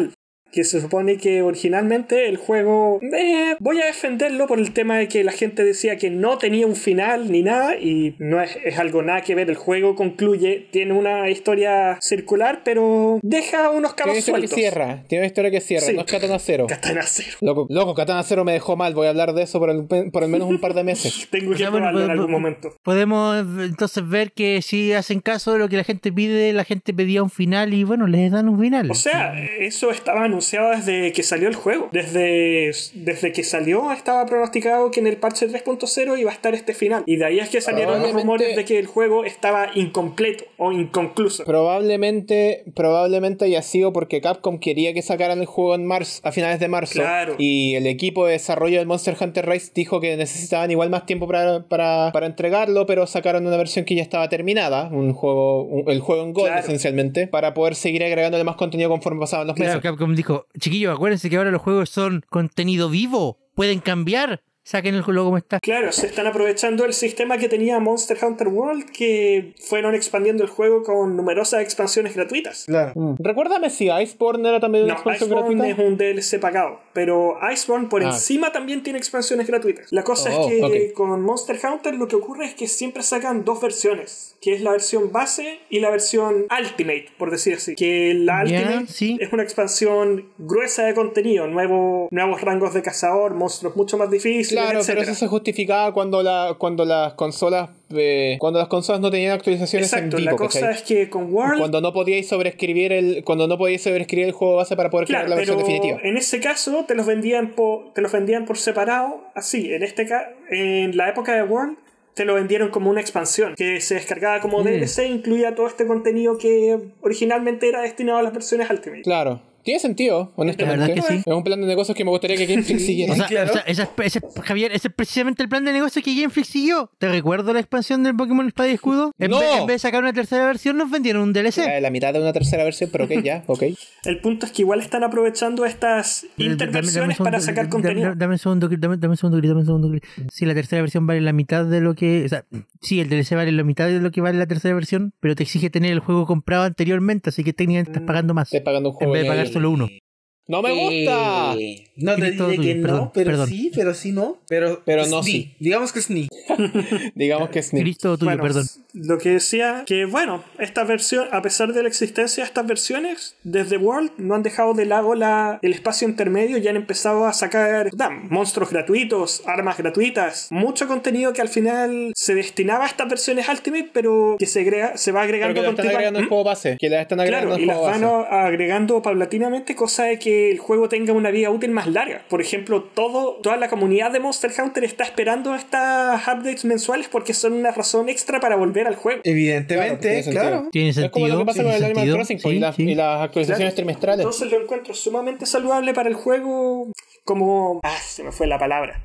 que se supone que originalmente el juego, eh, voy a defenderlo por el tema de que la gente decía que no tenía un final ni nada, y no es, es algo nada que ver. El juego concluye, tiene una historia circular, pero deja unos cabos Tiene una historia que sueltos. cierra, tiene una historia que cierra, Sí. no es Katana Zero. Katana Zero. Loco, loco, Katana Zero me dejó mal, voy a hablar de eso por, el, por al menos un par de meses. Tengo que Ya, bueno, probarlo en pues, algún pues, momento. Podemos entonces ver que si hacen caso de lo que la gente pide, la gente pedía un final y bueno, les dan un final. O sea, eso estaba anunciado desde que salió el juego. Desde, desde que salió estaba pronosticado que en el parche tres punto cero iba a estar este final. Y de ahí es que salieron los Probablemente- rumores de que el juego estaba incompleto o inconcluso. Probablemente, probablemente haya sido porque Capcom quería que sacaran el juego en marzo, a finales de marzo. Claro. Y el equipo de desarrollo del Monster Hunter Rise dijo que necesitaban igual más tiempo para, para, para entregarlo, pero sacaron una versión que ya estaba terminada, un juego, un- el juego en Gold Claro. esencialmente, para poder seguir agregándole más contenido conforme pasaban los Claro, meses. Capcom dijo, chiquillos, acuérdense que ahora los juegos son contenido vivo, pueden cambiar, saquen el juego como está. Claro, se están aprovechando el sistema que tenía Monster Hunter World, que fueron expandiendo el juego con numerosas expansiones gratuitas. Claro. Mm. Recuérdame si Iceborne era también una No, expansión Iceborne gratuita. es un D L C pagado, pero Iceborne por Ah. encima también tiene expansiones gratuitas. La cosa Oh, es que ok. con Monster Hunter lo que ocurre es que siempre sacan dos versiones, que es la versión base y la versión Ultimate, por decir así. Que la Ya, Ultimate sí. es una expansión gruesa de contenido, nuevo, nuevos rangos de cazador, monstruos mucho más difíciles, Claro, pero etcétera. eso se justificaba cuando la cuando las consolas eh, cuando las consolas no tenían actualizaciones Exacto, en la vivo, cosa ¿cachai? es que con World... Cuando no podíais sobreescribir el cuando no podíais sobreescribir el juego base para poder crear Claro, la versión pero definitiva. en ese caso te los vendían por, te los vendían por separado, así. En este ca- en la época de World te lo vendieron como una expansión que se descargaba como Mm. D L C, incluía todo este contenido que originalmente era destinado a las versiones Ultimate. Claro. Tiene sentido, honestamente. La verdad que sí. Es un plan de negocios que me gustaría que Game Freak siguiera. O sea, Claro. o sea, esa es- ese es- Javier, ese es precisamente el plan de negocio que Game Freak siguió. ¿Te recuerdo la expansión del Pokémon Espada y Escudo? En, ¡No! vez, en vez de sacar una tercera versión, nos vendieron un D L C. Eh, la mitad de una tercera versión, pero ok, ya, ok. El punto es que igual están aprovechando estas Dame- dame- interversiones dame un segundo, para sacar dame- contenido. Dame, dame un segundo, dame, dame un segundo, Chris, dame un segundo. Chris. Sí, la tercera versión vale la mitad de lo que... O sea, sí, el D L C vale la mitad de lo que vale la tercera versión, pero te exige tener el juego comprado anteriormente, así que técnicamente estás pagando más. Estoy pagando un En juego. vez de pagar añadido. solo uno. ¡No me gusta! Eh, no te Tienes todo diré que tuyo, no, perdón, pero perdón. sí, pero sí no. Pero, Pero es no ni. sí. Digamos que es ni. Digamos que es Nick. Chris, todo tuyo, Bueno, perdón. lo que decía que bueno, esta versión, a pesar de la existencia de estas versiones, desde World no han dejado de lado la, el espacio intermedio y han empezado a sacar damn, monstruos gratuitos, armas gratuitas, mucho contenido que al final se destinaba a estas versiones Ultimate, pero que se, agrega, se va Pero agregando que la están continua- agregando al ¿Mm? juego base. Que la están agregando Claro, al y las juego van base. a- agregando paulatinamente, cosa de que el juego tenga una vida útil más larga. Por ejemplo, todo, toda la comunidad de Monster Hunter está esperando estas updates mensuales porque son una razón extra para volver al juego. Evidentemente, Claro, claro. Tiene sentido. Es como lo que pasa con tiene el Animal sentido, Crossing pues, sí, y, las, sí. y las actualizaciones Claro. trimestrales. Entonces lo encuentro sumamente saludable para el juego, como... Ah, se me fue la palabra.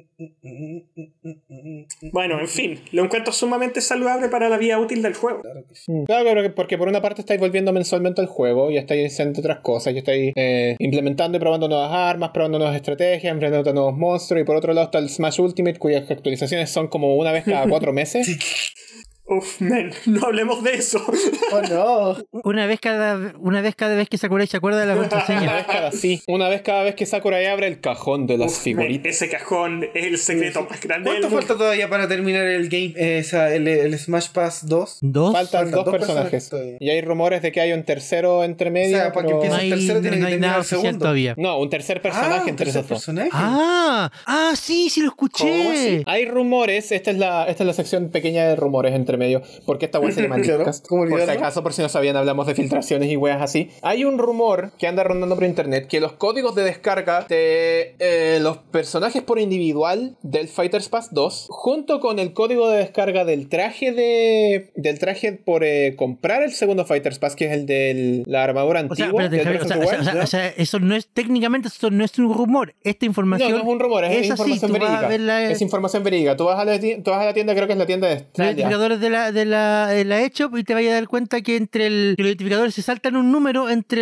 Bueno, en fin, lo encuentro sumamente saludable para la vida útil del juego. Mm. Claro, claro, que- porque por una parte estáis volviendo mensualmente al juego y estáis haciendo otras cosas, y estáis eh, implementando y probando nuevas armas, probando nuevas estrategias, enfrentando a nuevos monstruos, y por otro lado está el Smash Ultimate, cuyas actualizaciones son como una vez cada cuatro meses. Uf, men, no hablemos de eso. Oh no. Una vez cada una vez cada vez que Sakurai se acuerda de la Una contraseña. vez cada sí. Una vez cada vez que Sakurai abre el cajón de las Uf, men, figuritas. ese cajón es el secreto más grande del ¿Cuánto mundo. falta todavía para terminar el game, eh, esa, el, el Smash Pass dos? Dos. Faltan faltan dos dos personajes. personajes todavía. Y hay rumores de que hay un tercero entre medio. O sea, para que pero- empiece- No hay, el tercero tiene no que hay terminar nada el oficial segundo. todavía. No, un tercer Ah, personaje un entre tercer esos dos. personaje. Ah, ah, sí, sí lo escuché. ¿Cómo así? Hay rumores, esta es la esta es la sección pequeña de rumores entre medio, porque esta web se llama Claro, Leakcast. ¿cómo Por si olvidarlo? acaso, por si no sabían, hablamos de filtraciones y weas así. Hay un rumor que anda rondando por internet que los códigos de descarga de eh, los personajes por individual del Fighters Pass dos, junto con el código de descarga del traje de del traje por eh, comprar el segundo Fighters Pass, que es el de la armadura O sea, antigua, espérate, del Javier, o Breath sea, of o the sea, Wild, o sea, eso no es, técnicamente eso no es un rumor. Esta información no, no es un rumor, es, es así, información tú vas a verídica. ver la- Es información verídica. Tú vas a la tienda, tú vas a la tienda, creo que es la tienda de los Australia. identificadores de la, de la, de la eShop y te vayas a dar cuenta que entre el, que los identificadores se saltan un número entre el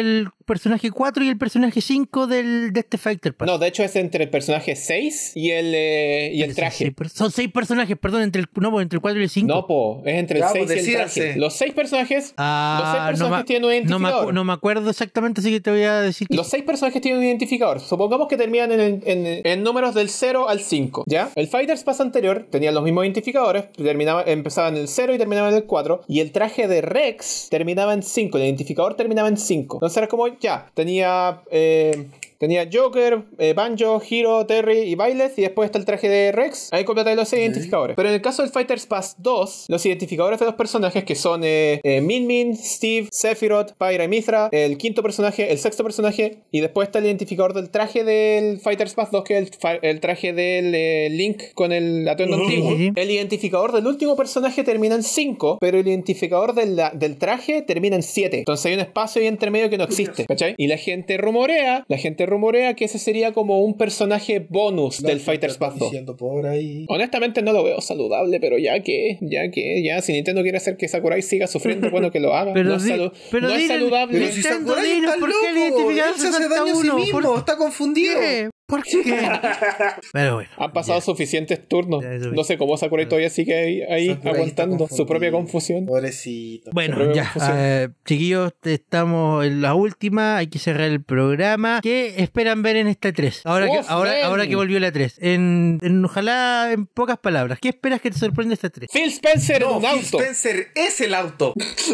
personaje cuatro y el personaje cinco del, de este Fighter Pass. No, de hecho es entre el personaje seis y el, eh, y el traje. Son seis, son seis personajes, perdón, entre el, no, entre el cuatro y el cinco. No, po, es entre el Ya, seis pues, y el traje. decídase. Los seis personajes, Ah, los seis no personajes me- tienen un no me, identificador. acu- no me acuerdo exactamente, así que te voy a decir que Los seis personajes tienen un identificador. Supongamos que terminan en, en- en números del cero al cinco, ¿ya? El Fighters Pass anterior tenía los mismos identificadores, terminaba, empezaba en el cero y terminaba en el cuatro, y el traje de Rex terminaba en cinco, el identificador terminaba en cinco. Entonces era como, ya, tenía... Eh, Tenía Joker, eh, Banjo, Hero, Terry y Byleth, y después está el traje de Rex. Ahí completáis los seis identificadores. Pero en el caso del Fighters Pass dos, los identificadores de los personajes, que son eh, eh, Min Min, Steve, Sephiroth, Pyra y Mithra, el quinto personaje, el sexto personaje, y después está el identificador del traje del Fighters Pass dos, que es el, fi- el traje del eh, Link con el atuendo Ujú. antiguo. Sí, sí, sí. El identificador del último personaje termina en cinco, pero el identificador del, del traje termina en siete. Entonces hay un espacio ahí entre medio que no existe, ¿cachai? Y la gente rumorea, la gente rumorea que ese sería como un personaje bonus del Fighters Pass dos. Diciendo por ahí. Honestamente no lo veo saludable, pero ya que, ya que, ya si Nintendo quiere hacer que Sakurai siga sufriendo, bueno, que lo haga. Pero no es, di- salu- pero no es dile- saludable. Pero si Nintendo, Sakurai dinos está por qué el loco, identificador él se hace sesenta y daño a sí uno, mismo, ¿por está confundido. qué? ¿Por qué? Pero bueno. Han pasado ya. suficientes turnos. Ya, eso No sé cómo Sakurai todavía sigue ahí, ahí Sakurai está aguantando su confundido. propia confusión. Pobrecito. Bueno, Pero ya, confusión. eh, chiquillos, estamos en la última, hay que cerrar el programa. ¿Qué esperan ver en esta E tres? Ahora, que, Uf, ahora, man. ahora que volvió la E tres. En, en, ojalá, en pocas palabras, ¿qué esperas que te sorprenda esta E tres? Phil Spencer en No, un Phil auto. Spencer es el auto.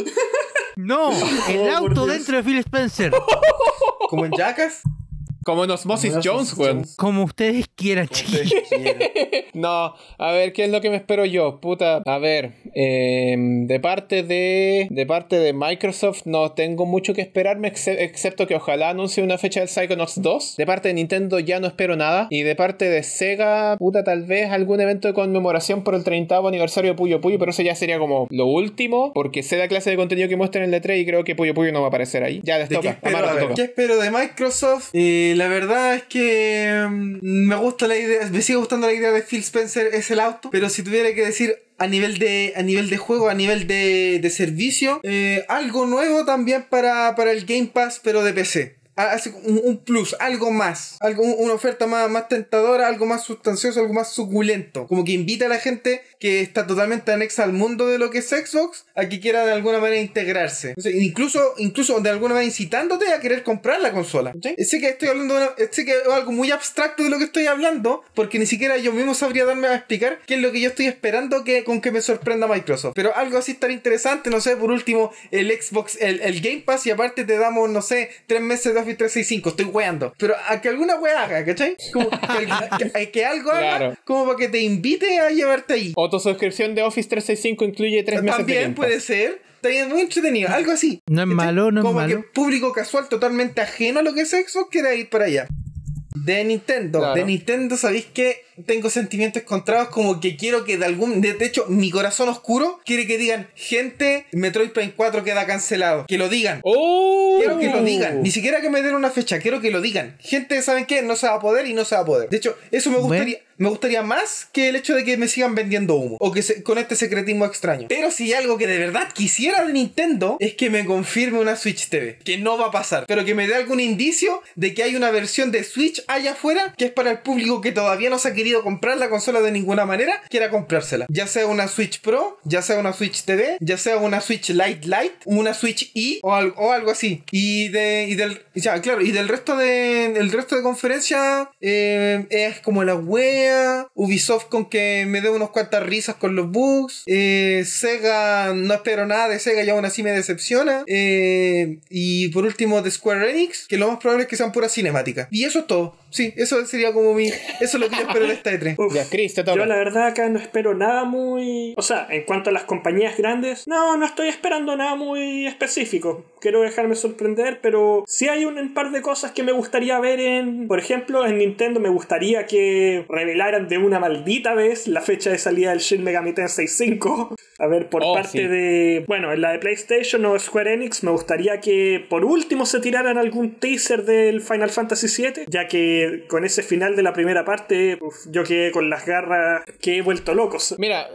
No, el por auto Dios. dentro de Phil Spencer. Como en Jackass. Como en Osmosis Como en Jones, Osmosis weón. Jones. Como ustedes quieran, chiquillos. Ustedes quieran. No, a ver, ¿qué es lo que me espero yo? Puta, a ver, eh, de parte de de parte de Microsoft no tengo mucho que esperarme, exce- excepto que ojalá anuncie una fecha del Psychonauts dos. De parte de Nintendo ya no espero nada. Y de parte de Sega, puta, tal vez algún evento de conmemoración por el treintaavo aniversario de Puyo Puyo, pero eso ya sería como lo último, porque sé la clase de contenido que muestran en el E tres y creo que Puyo Puyo no va a aparecer ahí. Ya les ¿De qué toca, espero? Amaro, A te ver, toca. ¿qué espero de Microsoft? Eh, la verdad es que mm, me gusta la idea, me sigue gustando la idea de Phil Spencer es el auto, pero si tuviera que decir a nivel de a nivel de juego, a nivel de, de servicio, eh, algo nuevo también para, para el Game Pass, pero de P C. Hace un, un plus, algo más, algo, una oferta más, más tentadora, algo más sustancioso, algo más suculento, como que invita a la gente que está totalmente anexa al mundo de lo que es Xbox a que quiera de alguna manera integrarse. O sea, incluso, incluso de alguna manera incitándote a querer comprar la consola. ¿Sí? Sé que estoy hablando de una- sé que es algo muy abstracto de lo que estoy hablando, porque ni siquiera yo mismo sabría darme a explicar qué es lo que yo estoy esperando que, con que me sorprenda Microsoft. Pero algo así estaría interesante, no sé, por último, el Xbox, el, el Game Pass, y aparte te damos, no sé, tres meses de Office trescientos sesenta y cinco, estoy weando. Pero a que alguna wea haga, ¿cachai? Como que, que, que algo haga, Claro. como para que te invite a llevarte ahí. O tu suscripción de Office trescientos sesenta y cinco incluye tres meses de También Game puede Pass. ser. Está bien, muy entretenido, algo así. No es ¿Cachai? malo, no es Como malo. que público casual totalmente ajeno a lo que es Xbox quiera ir para allá. De Nintendo, Claro. de Nintendo, ¿sabéis qué? Tengo sentimientos encontrados, como que quiero que de algún... De, de hecho, mi corazón oscuro quiere que digan, gente, Metroid Prime cuatro queda cancelado. Que lo digan. ¡Oh! Quiero que lo digan. Ni siquiera que me den una fecha. Quiero que lo digan. Gente, ¿saben qué? No se va a poder y no se va a poder. De hecho, eso me gustaría... Bueno. Me gustaría más que el hecho de que me sigan vendiendo humo. O que se, con este secretismo extraño. Pero si hay algo que de verdad quisiera de Nintendo, es que me confirme una Switch T V. Que no va a pasar. Pero que me dé algún indicio de que hay una versión de Switch allá afuera, que es para el público que todavía no se ha querido comprar la consola de ninguna manera, quiera comprársela. Ya sea una Switch Pro, ya sea una Switch T V, ya sea una Switch Lite Lite, una Switch E o algo, o algo así. Y de y del ya, claro, y del resto de el resto de conferencia eh, es como la wea, Ubisoft con que me dé unos cuantas risas con los bugs, eh, Sega no espero nada de Sega y aún así me decepciona, eh, y por último de Square Enix, que lo más probable es que sean puras cinemáticas. Y eso es todo. Sí, eso sería como mi... Eso es lo que yo espero de esta E tres. Uf, Ya, Chris, te toca. yo la verdad acá no espero nada muy... O sea, en cuanto a las compañías grandes, no, no estoy esperando nada muy específico. Quiero dejarme sorprender, pero sí hay un, un par de cosas que me gustaría ver en... Por ejemplo, en Nintendo me gustaría que revelaran de una maldita vez la fecha de salida del Shin Megami Tensei cinco. A ver, por Oh, parte sí. de... Bueno, en la de PlayStation o Square Enix me gustaría que por último se tiraran algún teaser del Final Fantasy siete, ya que con ese final de la primera parte uf, yo quedé con las garras que he vuelto locos. Mira,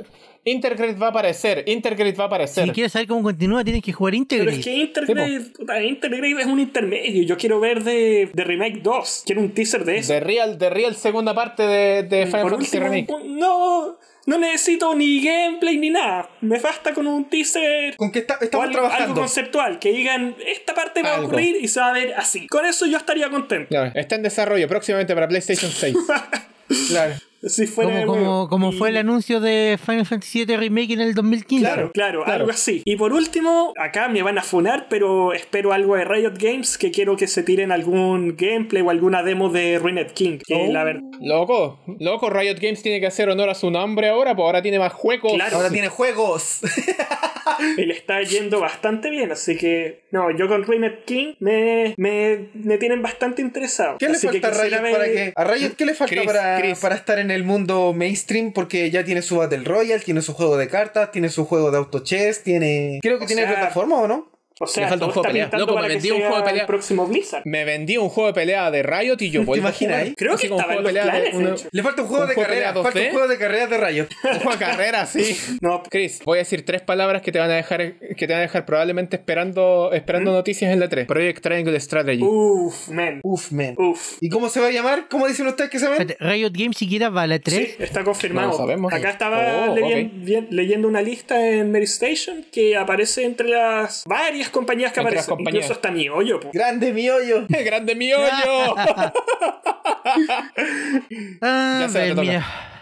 Intergrade va a aparecer, Intergrade va a aparecer. Si quieres saber cómo continúa, tienes que jugar Pero Intergrade. es que Intergrade, puta, Intergrade es un intermedio. Yo quiero ver de, de Remake dos. Quiero un teaser de eso. De Real, de Real segunda parte de, de Final Por Fantasy último, Remake. un- no, no necesito ni gameplay ni nada. Me basta con un teaser. Con que está- o estamos algo, algo trabajando. conceptual. Que digan, esta parte va a Algo. ocurrir y se va a ver así. Con eso yo estaría contento. Ya, está en desarrollo próximamente para PlayStation seis. Claro. Si fuera Como, de como, huevo. como Y- fue el anuncio de Final Fantasy siete Remake en el dos mil quince. Claro, claro, Claro. algo así. Y por último, acá me van a funar, pero espero algo de Riot Games, que quiero que se tiren algún gameplay o alguna demo de Ruined King. Que Oh. la verdad. Loco, loco, Riot Games tiene que hacer honor a su nombre ahora, pues ahora tiene más juegos. Claro. Ahora tiene juegos. Y le está yendo bastante bien, así que no, yo con Ruined King me, me, me tienen bastante interesado. ¿Qué le Así que falta a quisiera Riot ver- para que... A Riot qué le falta Chris, para, Chris. para estar en el mundo mainstream? Porque ya tiene su Battle Royale, tiene su juego de cartas, tiene su juego de auto chess, tiene... Creo que O tiene sea, plataforma, ¿o no? O sea, Le falta un todo juego de está pelea. pintando Loco, me para que vendí un sea juego de pelea. el próximo Blizzard. Me vendí un juego de pelea de Riot y yo ¿Te vuelvo a imaginas jugar. ahí? Creo Así que como un estaba en juego de los pelea de planes, de uno- hecho. Le falta un juego ¿Un de juego de carrera. pelea Falta un dos D? juego de carreras de Riot. Un juego de carrera, sí. No, Chris, voy a decir tres palabras que te van a dejar, que te van a dejar probablemente esperando, esperando noticias en la tres. Project Triangle Strategy. uff, man. Uf, man. Uff. ¿Y cómo se va a llamar? ¿Cómo dicen ustedes que se llama? Espérate, Riot Games siquiera va a la tres. Sí, está confirmado. No lo sabemos. Acá estaba Oh, leyen- ok. bien- leyendo una lista en Mary Station que aparece entre las varias compañías que Entre las aparecen. compañías. Incluso está mi hoyo. po. Grande mi hoyo. ¡Grande mi hoyo! A Ya sé, te ver, toca. mira.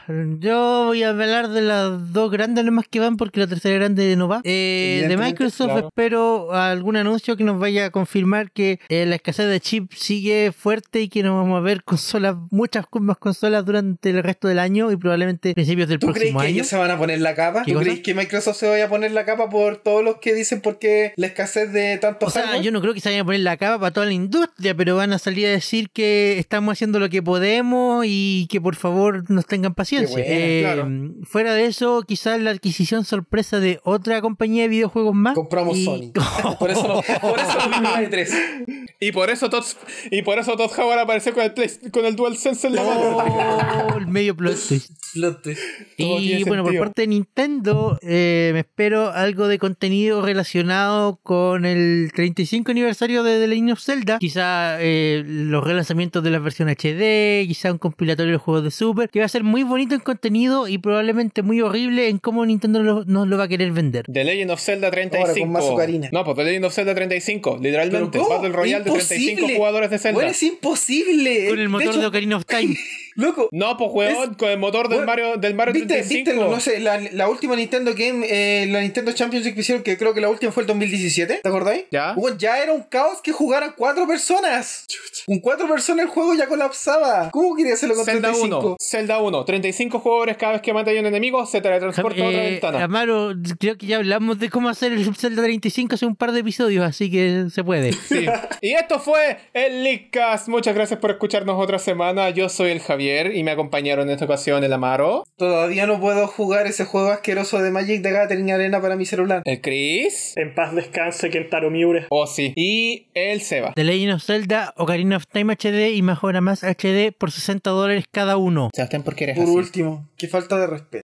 Yo voy a hablar de las dos grandes nomás que van porque la tercera grande no va. Eh, de Evidentemente, Microsoft claro. espero algún anuncio que nos vaya a confirmar que eh, la escasez de chip sigue fuerte y que nos vamos a ver consolas, muchas más consolas durante el resto del año y probablemente principios del ¿Tú crees próximo que año. ellos se van a poner la capa? ¿Qué ¿Tú cosa? crees que Microsoft se vaya a poner la capa por todos los que dicen por qué la escasez de tantos O sea, hardware? yo no creo que se vayan a poner la capa para toda la industria, pero van a salir a decir que estamos haciendo lo que podemos y que por favor nos tengan paciencia. Qué buena, Eh, claro. Fuera de eso, quizás la adquisición sorpresa de otra compañía de videojuegos más. Compramos y- Sony. Por eso no, por eso no vimos la E tres. Y por eso Todd, y por eso Todd Howard apareció con el, Play- con el DualSense en la mano. Oh, el medio plot twist. Plot twist. Todo Y tiene bueno, por sentido. parte de Nintendo, eh, me espero algo de contenido relacionado con el treinta y cinco aniversario de The Legend of Zelda. Quizá eh, los relanzamientos de la versión H D, quizá un compilatorio de los juegos de Super, que va a ser muy bonito en contenido y probablemente muy horrible en cómo Nintendo lo- nos lo va a querer vender. The Legend of Zelda treinta y cinco. Ahora con más azucarina. No, pues The Legend of Zelda treinta y cinco. Literalmente, Pero, ¿cómo? Battle Royale de treinta y cinco Imposible. jugadores de Zelda. Bueno, es imposible. Con el motor de, hecho, Ocarina of Time. Loco. No, pues weón, Es- con el motor del Bueno, Mario, del Mario ¿Viste, treinta y cinco. viste, no sé, la, la última Nintendo Game, eh, la Nintendo Championship que hicieron, que creo que la última fue el dos mil diecisiete, ¿te acordáis? Ya. Bueno, ya era un caos que jugaran cuatro personas. Con cuatro personas el juego ya colapsaba. ¿Cómo quería hacerlo con Zelda treinta y cinco? uno, Zelda uno, treinta y cinco jugadores cada vez que mata a un enemigo, se teletransporta a otra Eh, ventana. Amaro, creo que ya hablamos de cómo hacer el Zelda treinta y cinco hace un par de episodios, así que se puede. Sí. Y esto fue el Leakcast. Muchas gracias por escucharnos otra semana. Yo soy el Javier y me acompañaron en esta ocasión el Amaro, Todavía no puedo jugar ese juego asqueroso de Magic the Gathering Arena para mi celular. el Chris, En paz descanse Kentaro Miure. Ozzy y el Seba. The Legend of Zelda, Ocarina of Time H D y Majora Más H D por sesenta dólares cada uno. Sebastián, ¿por qué eres Por así? último, qué falta de respeto.